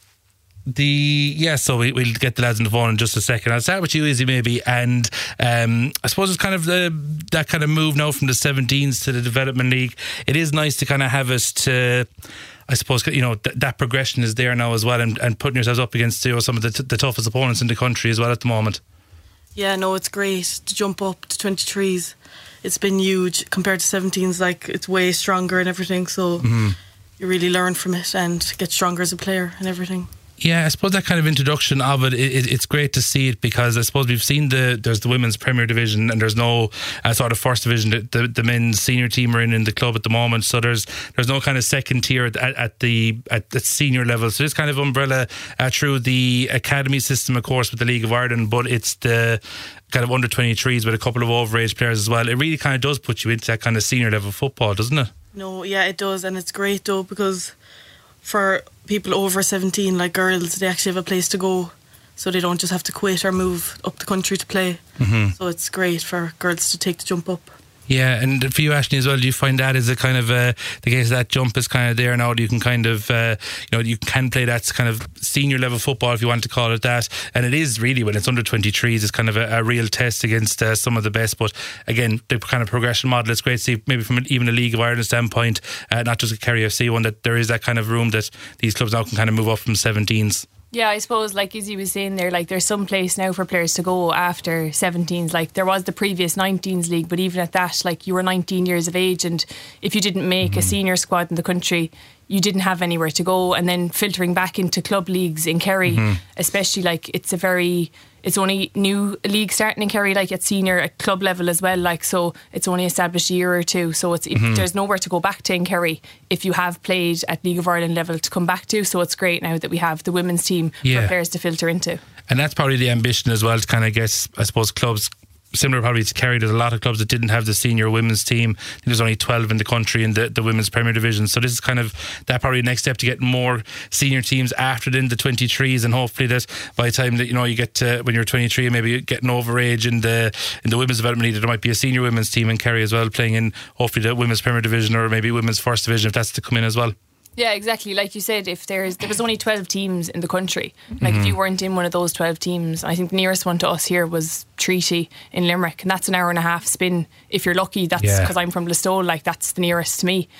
we'll get the lads on the phone in just a second. I'll start with you, Izzy, maybe. And I suppose it's kind of that kind of move now from the 17s to the Development League. It is nice to kind of have us to, I suppose, that progression is there now as well, and putting yourselves up against some of the toughest opponents in the country as well at the moment. Yeah, no, it's great to jump up to 23s. It's been huge compared to 17s. Like, it's way stronger and everything, so you really learn from it and get stronger as a player and everything. Yeah, I suppose that kind of introduction of it's great to see it, because I suppose we've seen there's the women's Premier Division, and there's no sort of first division. The men's senior team are in the club at the moment, so there's no kind of second tier at the senior level. So this kind of umbrella through the academy system, of course, with the League of Ireland, but it's the kind of under 23s with a couple of overage players as well. It really kind of does put you into that kind of senior level football, doesn't it? No, yeah, it does, and it's great though, because for people over 17, like girls, they actually have a place to go, so they don't just have to quit or move up the country to play. So it's great for girls to take the jump up. Yeah, and for you, Ashley, as well, do you find that is a kind of the case that jump is kind of there now? You can kind of you can play that kind of senior level football, if you want to call it that, and it is really, when it's under 23s, it's kind of a real test against some of the best. But again, the kind of progression model, it's great to see, maybe from even a League of Ireland standpoint, not just a Kerry FC one, that there is that kind of room that these clubs now can kind of move up from 17s. Yeah, I suppose, like Izzy was saying there, like there's some place now for players to go after 17s. Like there was the previous 19s league, but even at that, like you were 19 years of age, and if you didn't make a senior squad in the country, you didn't have anywhere to go. And then filtering back into club leagues in Kerry, especially, like it's only new league starting in Kerry, like at senior, at club level as well, like, so it's only established a year or two, so it's there's nowhere to go back to in Kerry if you have played at League of Ireland level to come back to. So it's great now that we have the women's team for players to filter into. And that's probably the ambition as well, to kind of get, I suppose, clubs similar probably to Kerry. There's a lot of clubs that didn't have the senior women's team. I think there's only 12 in the country in the women's Premier Division. So this is kind of that probably next step to get more senior teams after the 23s, and hopefully that by the time that you get to when you're 23 and maybe getting over age in the women's development league, there might be a senior women's team in Kerry as well, playing in hopefully the women's Premier Division or maybe women's First Division, if that's to come in as well. Yeah, exactly. Like you said, if there was only 12 teams in the country, like if you weren't in one of those 12 teams, I think the nearest one to us here was Treaty in Limerick, and that's an hour and a half spin if you're lucky. That's because I'm from Listowel, like that's the nearest to me.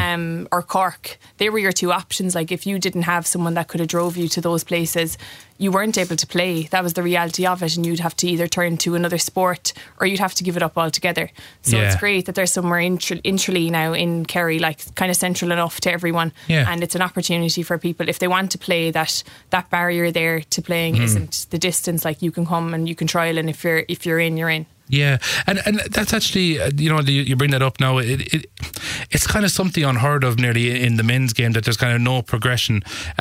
Or Cork. They were your two options. Like if you didn't have someone that could have drove you to those places, you weren't able to play. That was the reality of it, and you'd have to either turn to another sport or you'd have to give it up altogether. So it's great that there's somewhere in Tralee now in Kerry, like kind of central enough to everyone, and it's an opportunity for people if they want to play. That barrier there to playing isn't the distance. Like you can come and you can trial, and if you're in, you're in. Yeah, and that's actually, you bring that up now, it's kind of something unheard of nearly in the men's game, that there's kind of no progression.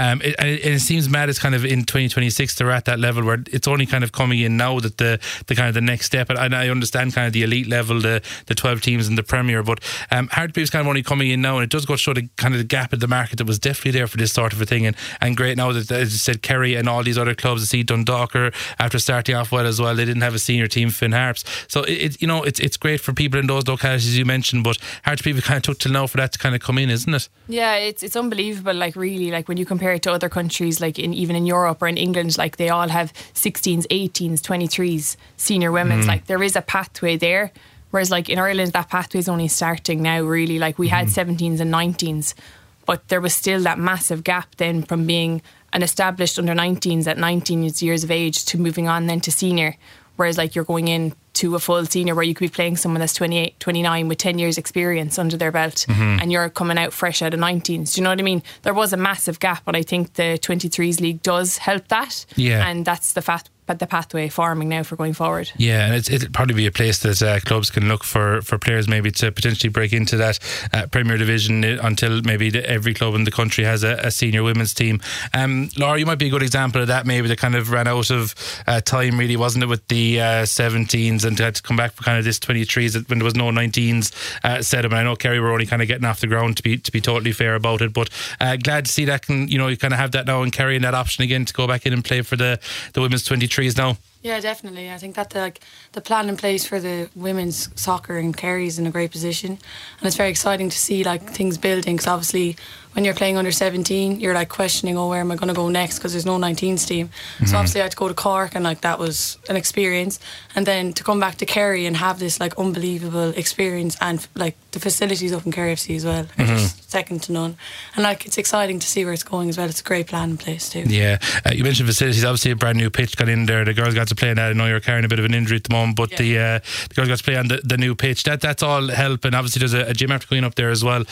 It seems mad it's kind of in 2026 they're at that level where it's only kind of coming in now that the kind of the next step, and I understand kind of the elite level, the 12 teams in the Premier, but Hartlepool is kind of only coming in now, and it does go to show the kind of the gap in the market that was definitely there for this sort of a thing, and great now that, as you said, Kerry and all these other clubs, I see Dundalk after starting off well as well, they didn't have a senior team, Finn Harps. So it's great for people in those localities you mentioned, but hard to believe it kind of took till now for that to kind of come in, isn't it? Yeah, it's unbelievable. Like really, like when you compare it to other countries, like even in Europe or in England, like they all have 16s, 18s, 23s, senior women's. Like there is a pathway there. Whereas like in Ireland, that pathway is only starting now. Really, like we had 17s and 19s, but there was still that massive gap then from being an established under 19s at 19 years of age to moving on then to senior. Whereas like you're going in to a full senior where you could be playing someone that's 28, 29 with 10 years experience under their belt, and you're coming out fresh out of 19s. Do you know what I mean? There was a massive gap, but I think the 23s league does help that. Yeah. And that's the pathway forming now for going forward. Yeah, and it'll probably be a place that clubs can look for players maybe to potentially break into that Premier Division until maybe every club in the country has a senior women's team. Laura, you might be a good example of that. Maybe they kind of ran out of time, really, wasn't it, with the 17s, and had to come back for kind of this 23s when there was no 19s set up. And I know Kerry were only kind of getting off the ground, to be totally fair about it, but glad to see that you kind of have that now in Kerry, and that option again to go back in and play for the women's 23s now. Yeah, definitely. I think that the plan in place for the women's soccer in Kerry is in a great position, and it's very exciting to see like things building, because obviously when you're playing under 17 you're like questioning, where am I going to go next, because there's no 19s team. So obviously I had to go to Cork, and like that was an experience, and then to come back to Kerry and have this like unbelievable experience, and like the facilities up in Kerry FC as well are just second to none, and like it's exciting to see where it's going as well. It's a great plan in place too. Yeah, you mentioned facilities, obviously a brand new pitch got in there, the girls got to play in that. I know you're carrying a bit of an injury at the moment, but the girls got to play on the new pitch. That's all help, and obviously there's a gym after going up there as well.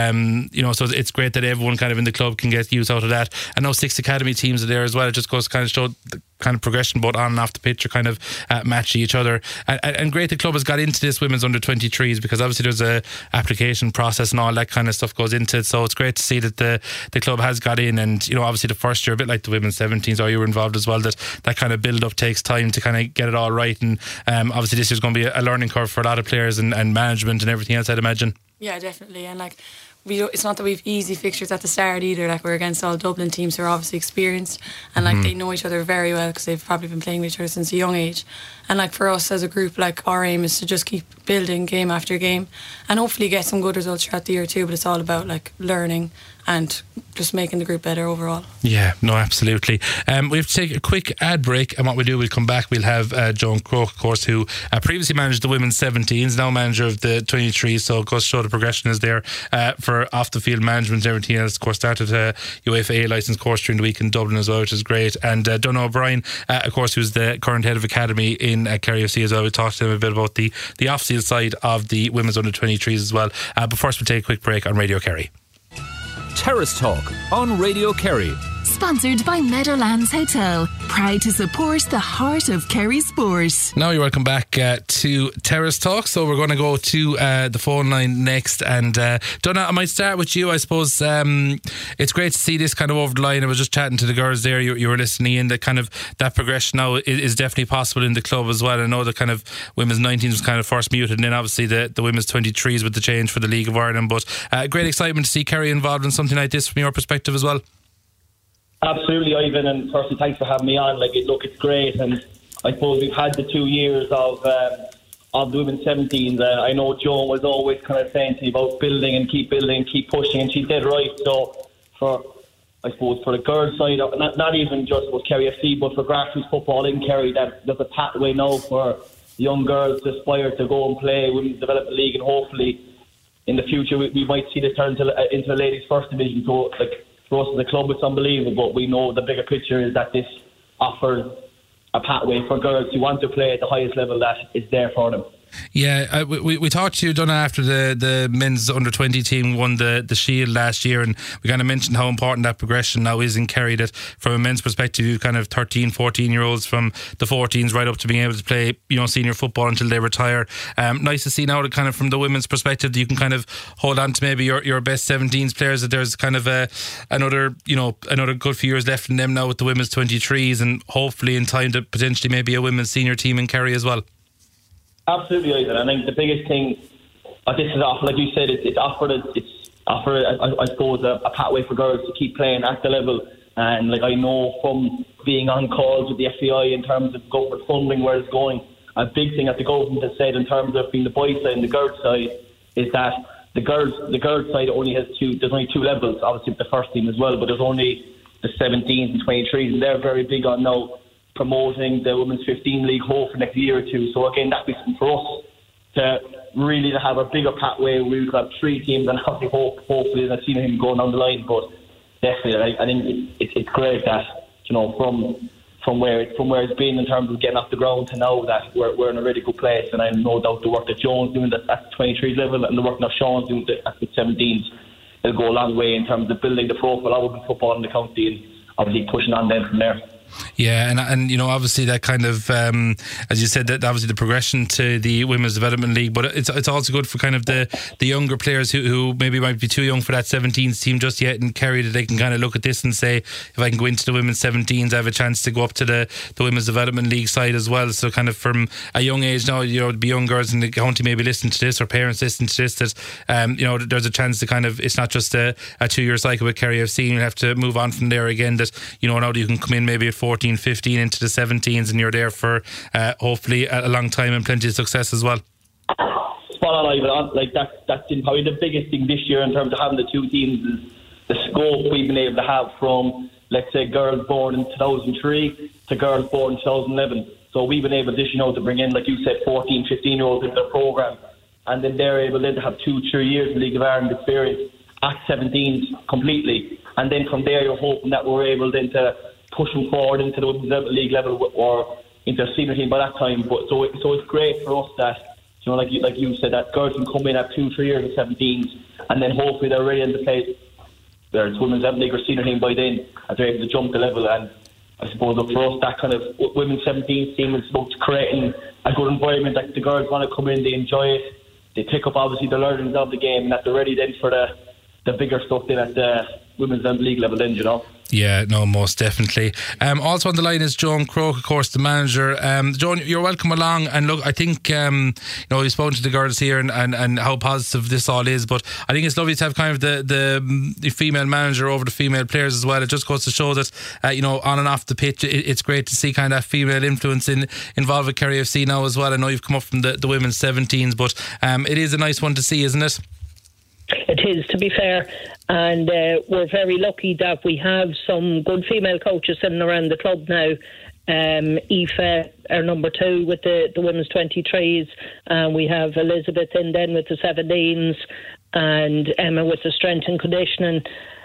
So it's great that everyone kind of in the club can get use out of that. I know 6 academy teams are there as well. It just goes to kind of show the kind of progression both on and off the pitch are kind of matching each other, and great the club has got into this women's under 23s, because obviously there's a application process and all that kind of stuff goes into it. So it's great to see that the club has got in, and obviously the first year, a bit like the women's 17s, or you were involved as well, that kind of build up takes time to kind of get it all right, and obviously this year's going to be a learning curve for a lot of players and management and everything else, I'd imagine. Yeah, definitely. And like it's not that we've easy fixtures at the start either. Like we're against all Dublin teams who are obviously experienced, and like they know each other very well because they've probably been playing with each other since a young age. And like for us as a group, like our aim is to just keep building game after game, and hopefully get some good results throughout the year too. But it's all about like learning and just making the group better overall. Yeah, no, absolutely. We have to take a quick ad break, and what we'll do, we'll come back. We'll have Joan Croke, of course, who previously managed the women's 17s, now manager of the 23s. So it goes to show the progression is there for off the field management and everything else. Of course, started a UEFA A licence course during the week in Dublin as well, which is great. And Donal O'Brien, of course, who's the current head of academy in Kerry FC as well. We talked to him a bit about the off-field side of the women's under 23s as well. But first, we'll take a quick break on Radio Kerry. Terrace Talk on Radio Kerry. Sponsored by Meadowlands Hotel. Proud to support the heart of Kerry sport. Now you're welcome back to Terrace Talk. So we're going to go to the phone line next. And Donna, I might start with you. I suppose it's great to see this kind of over the line. I was just chatting to the girls there. You were listening in. That progression now is definitely possible in the club as well. I know the kind of women's 19s was kind of first muted, and then obviously the women's 23s with the change for the League of Ireland. But great excitement to see Kerry involved in something like this from your perspective as well. Absolutely, Ivan, and firstly, thanks for having me on. It's great, and I suppose we've had the 2 years of the women's 17s. I know Joan was always kind of saying to me about building, keep pushing, and she's dead right. So for the girls' side, not even just with Kerry FC, but for grassroots football in Kerry, that there's a pathway now for young girls to aspire to go and play Women's Development League, and hopefully in the future we might see this turn into the ladies' first division. So for us as a club, it's unbelievable, but we know the bigger picture is that this offers a pathway for girls who want to play at the highest level that is there for them. Yeah, we talked to you, Donna, after the men's under-20 team won the Shield last year, and we kind of mentioned how important that progression now is in Kerry, that from a men's perspective, you kind of 13, 14-year-olds from the 14s right up to being able to play, senior football until they retire. Nice to see now that kind of from the women's perspective that you can kind of hold on to maybe your best 17s players, that there's kind of another good few years left in them now with the women's 23s, and hopefully in time to potentially maybe a women's senior team in Kerry as well. Absolutely, Ivan. I think the biggest thing, this is offered, like you said, it's offered, I suppose, a pathway for girls to keep playing at the level. And I know from being on calls with the FAI in terms of government funding, where it's going, a big thing that the government has said in terms of being the boys' side and the girls' side is that the girls' side only has there's only two levels, obviously with the first team as well, but there's only the 17s and 23s, and they're very big on now promoting the Women's 15 League hope for next year or two. So again, that'd be something for us to really have a bigger pathway where we could have three teams, and hopefully I've seen him going down the line. But definitely, I think it's great that from where it's been in terms of getting off the ground to now that we're in a really good place. And I have no doubt the work that Joan's doing at the 23 level and the work that Sean's doing at the 17s will go a long way in terms of building the profile of women's football in the county, and obviously pushing on then from there. Yeah, and obviously that kind of as you said, that obviously the progression to the Women's Development League, but it's also good for kind of the younger players who maybe might be too young for that 17s team just yet in Kerry, that they can kind of look at this and say, if I can go into the Women's 17s, I have a chance to go up to the Women's Development League side as well. So kind of from a young age now, there'll be young girls in the county maybe listen to this, or parents listen to this, that there's a chance to kind of, it's not just a 2-year cycle with Kerry FC, and you have to move on from there again, that now that you can come in maybe at 14, 15 into the 17s, and you're there for hopefully a long time and plenty of success as well. Spot on, Ivan. That's been probably the biggest thing this year in terms of having the two teams, is the scope we've been able to have from, let's say, girls born in 2003 to girls born in 2011. So we've been able this, to bring in, like you said, 14, 15-year-olds into the programme, and then they're able then to have 2-3 years of League of Ireland experience at 17s completely. And then from there, you're hoping that we're able then to push them forward into the Women's League level or into a senior team by that time. But so it's great for us that, like you said, that girls can come in at 2-3 years of 17s, and then hopefully they're ready to play their Women's League or senior team by then, and they're able to jump the level. And I suppose for us, that kind of Women's 17s team is about creating a good environment that the girls want to come in, they enjoy it, they pick up obviously the learnings of the game, and that they're ready then for the bigger stuff then at the women's league level then, you know. Yeah, no, most definitely. Also on the line is Joan Croke, of course, the manager. Joan, you're welcome along. And look, I think you've spoken to the girls here and how positive this all is. But I think it's lovely to have kind of the female manager over the female players as well. It just goes to show that on and off the pitch, it's great to see kind of that female influence involved with Kerry FC now as well. I know you've come up from the women's 17s, but it is a nice one to see, isn't it? It is, to be fair, and we're very lucky that we have some good female coaches sitting around the club now. Aoife, our number 2 with the women's 23s, and we have Elizabeth in then with the 17s, and Emma with the strength and conditioning.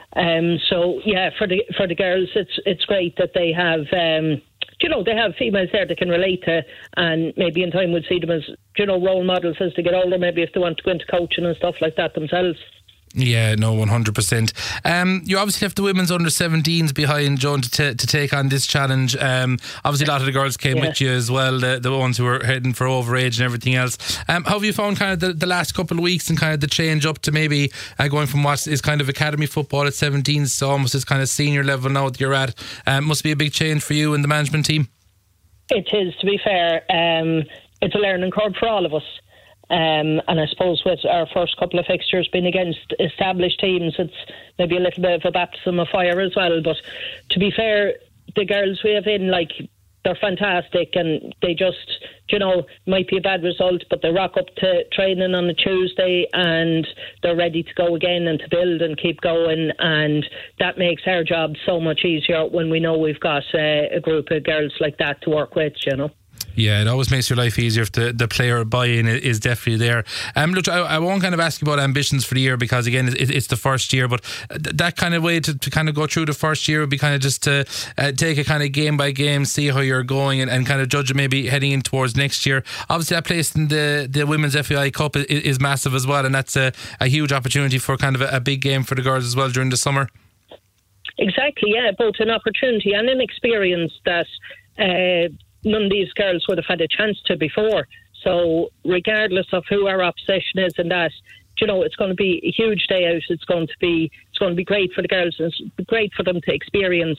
So yeah, for the girls, it's great that they have. They have females there they can relate to, and maybe in time we'll see them as, role models as they get older, maybe if they want to go into coaching and stuff like that themselves. Yeah, no, 100%. You obviously left the women's under 17s behind, Joan, to take on this challenge. Obviously, a lot of the girls came with you as well, the ones who were heading for overage and everything else. How have you found kind of the last couple of weeks and kind of the change up to maybe going from what is kind of academy football at 17s to almost this kind of senior level now that you're at? Must be a big change for you and the management team. It is, to be fair. It's a learning curve for all of us. And I suppose with our first couple of fixtures being against established teams, it's maybe a little bit of a baptism of fire as well. But to be fair, the girls we have in, they're fantastic, and they just, might be a bad result, but they rock up to training on a Tuesday and they're ready to go again and to build and keep going, and that makes our job so much easier when we know we've got a group of girls like that to work with, Yeah, it always makes your life easier if the player buy-in is definitely there. Look, I won't kind of ask you about ambitions for the year because, again, it's the first year, but that kind of way to kind of go through the first year would be kind of just to take it kind of game by game, see how you're going and kind of judge it maybe heading in towards next year. Obviously, that place in the Women's FAI Cup is massive as well, and that's a huge opportunity for kind of a big game for the girls as well during the summer. Exactly, yeah, both an opportunity and an experience that none of these girls would have had a chance to before. So regardless of who our opposition is and that, it's going to be a huge day out. It's going to be great for the girls. It's great for them to experience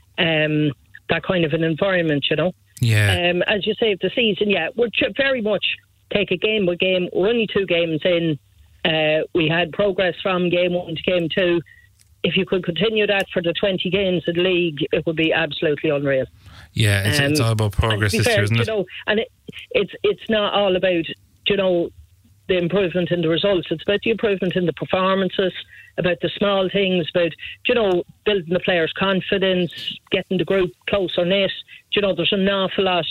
that kind of an environment, Yeah. As you say, the season, we're very much take it game by game. We're only 2 games in. We had progress from game 1 to game 2. If you could continue that for the 20 games of the league, it would be absolutely unreal. Yeah, it's all about progress this year, isn't it? And it's not all about, the improvement in the results. It's about the improvement in the performances, about the small things, about, building the players' confidence, getting the group closer knit. There's an awful lot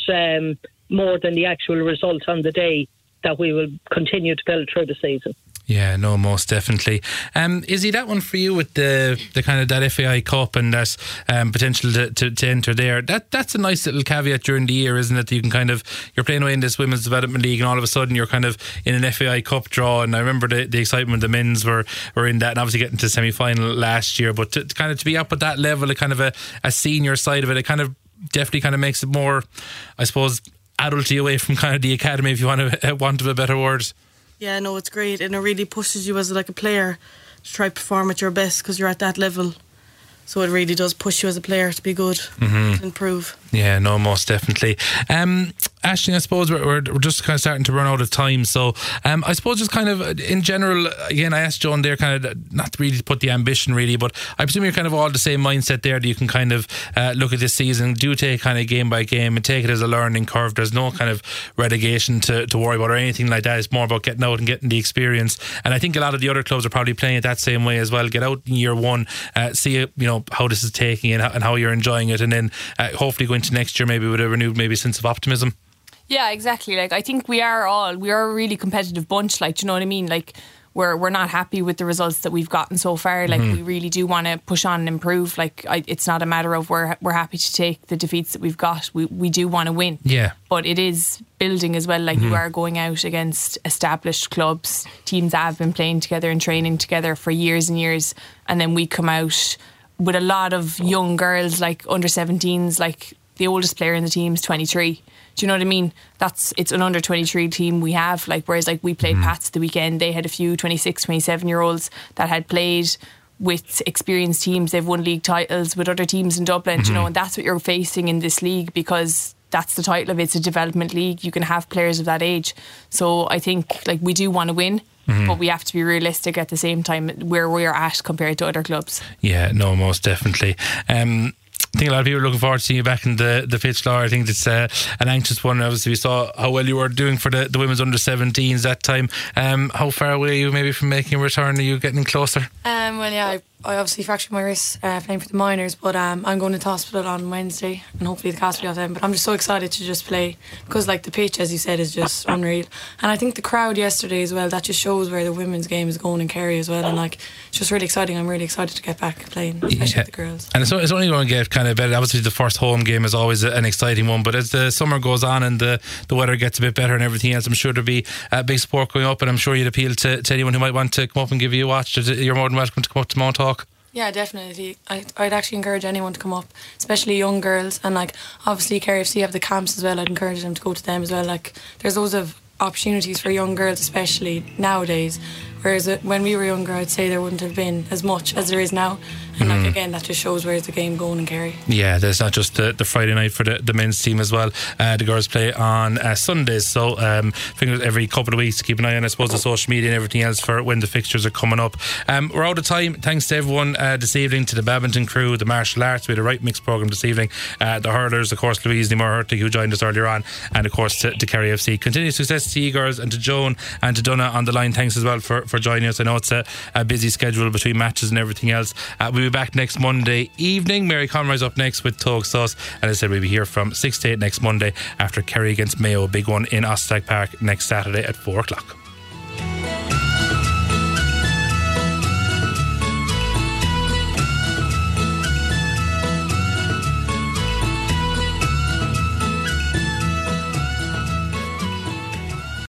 more than the actual result on the day that we will continue to build through the season. Yeah, no, most definitely. Izzy, that one for you with the kind of that FAI Cup and that potential to enter there, that's a nice little caveat during the year, isn't it? That you can you're playing away in this Women's Development League and all of a sudden you're kind of in an FAI Cup draw, and I remember the excitement the men's were in that, and obviously getting to semi-final last year, but to be up at that level, a kind of a senior side of it definitely kind of makes it more, I suppose, adulty away from kind of the academy, if you want of a better word. Yeah, no, it's great, and it really pushes you as a player to try to perform at your best because you're at that level. So it really does push you as a player to be good, to improve. Yeah, no, most definitely. Aisling, I suppose we're just kind of starting to run out of time. So I suppose just kind of in general, again, I asked Joan there kind of not really to put the ambition really, but I presume you're kind of all the same mindset there that you can kind of look at this season, do take kind of game by game and take it as a learning curve. There's no kind of relegation to worry about or anything like that. It's more about getting out and getting the experience. And I think a lot of the other clubs are probably playing it that same way as well. Get out in year 1, see how this is taking and how you're enjoying it, and then hopefully go into next year maybe with a renewed sense of optimism. Yeah, exactly. I think we are a really competitive bunch. Do you know what I mean? We're not happy with the results that we've gotten so far. We really do want to push on and improve. It's not a matter of we're happy to take the defeats that we've got. We do want to win. Yeah. But it is building as well. You are going out against established clubs, teams that have been playing together and training together for years and years, and then we come out with a lot of young girls, under 17s. The oldest player in the team is 23. Do you know what I mean? It's an under 23 team we have. Whereas we played Pats the weekend, they had a few 26, 27 year olds that had played with experienced teams. They've won league titles with other teams in Dublin, you know, and that's what you're facing in this league, because that's the title of it. It's a development league. You can have players of that age. So I think like we do want to win, but we have to be realistic at the same time where we're at compared to other clubs. Yeah, no, most definitely. I think a lot of people are looking forward to seeing you back in the pitch, Laura. I think it's an anxious one. Obviously, we saw how well you were doing for the women's under-17s that time. How far away are you maybe from making a return? Are you getting closer? Well, yeah, I obviously fractured my wrist playing for the minors, but I'm going into hospital on Wednesday, and hopefully the cast will be off then. But I'm just so excited to just play, because like the pitch, as you said, is just unreal. And I think the crowd yesterday as well, that just shows where the women's game is going in Kerry as well. And like, it's just really exciting. I'm really excited to get back playing, especially with the girls. And it's only going to get kind of better. Obviously the first home game is always an exciting one, but as the summer goes on and the weather gets a bit better and everything else, I'm sure there'll be big support going up, and I'm sure you'd appeal to anyone who might want to come up and give you a watch. You're more than welcome to come up to Mount Hawk. Yeah, definitely. I'd actually encourage anyone to come up, especially young girls. And like, obviously Kerry FC have the camps as well. I'd encourage them to go to them as well. Like, there's loads of opportunities for young girls, especially nowadays, whereas when we were younger, I'd say there wouldn't have been as much as there is now. And like, again, that just shows where's the game going in Kerry. Yeah, there's not just the Friday night for the men's team as well. The girls play on Sundays, so fingers every couple of weeks, keep an eye on, I suppose, the social media and everything else for when the fixtures are coming up. We're out of time. Thanks to everyone this evening, to the badminton crew, the martial arts. We had a right mixed programme this evening, the hurlers, of course, Louise Nimor-Hurtig, who joined us earlier on, and of course to Kerry FC. Continued success to you girls, and to Joan and to Donna on the line. Thanks as well for joining us. I know it's a busy schedule between matches and everything else. We'll be back next Monday evening. Mary Conroy's up next with Tug Sus, and as I said, we'll be here from 6 to 8 next Monday after Kerry against Mayo, big one in Ostag Park next Saturday at 4 o'clock.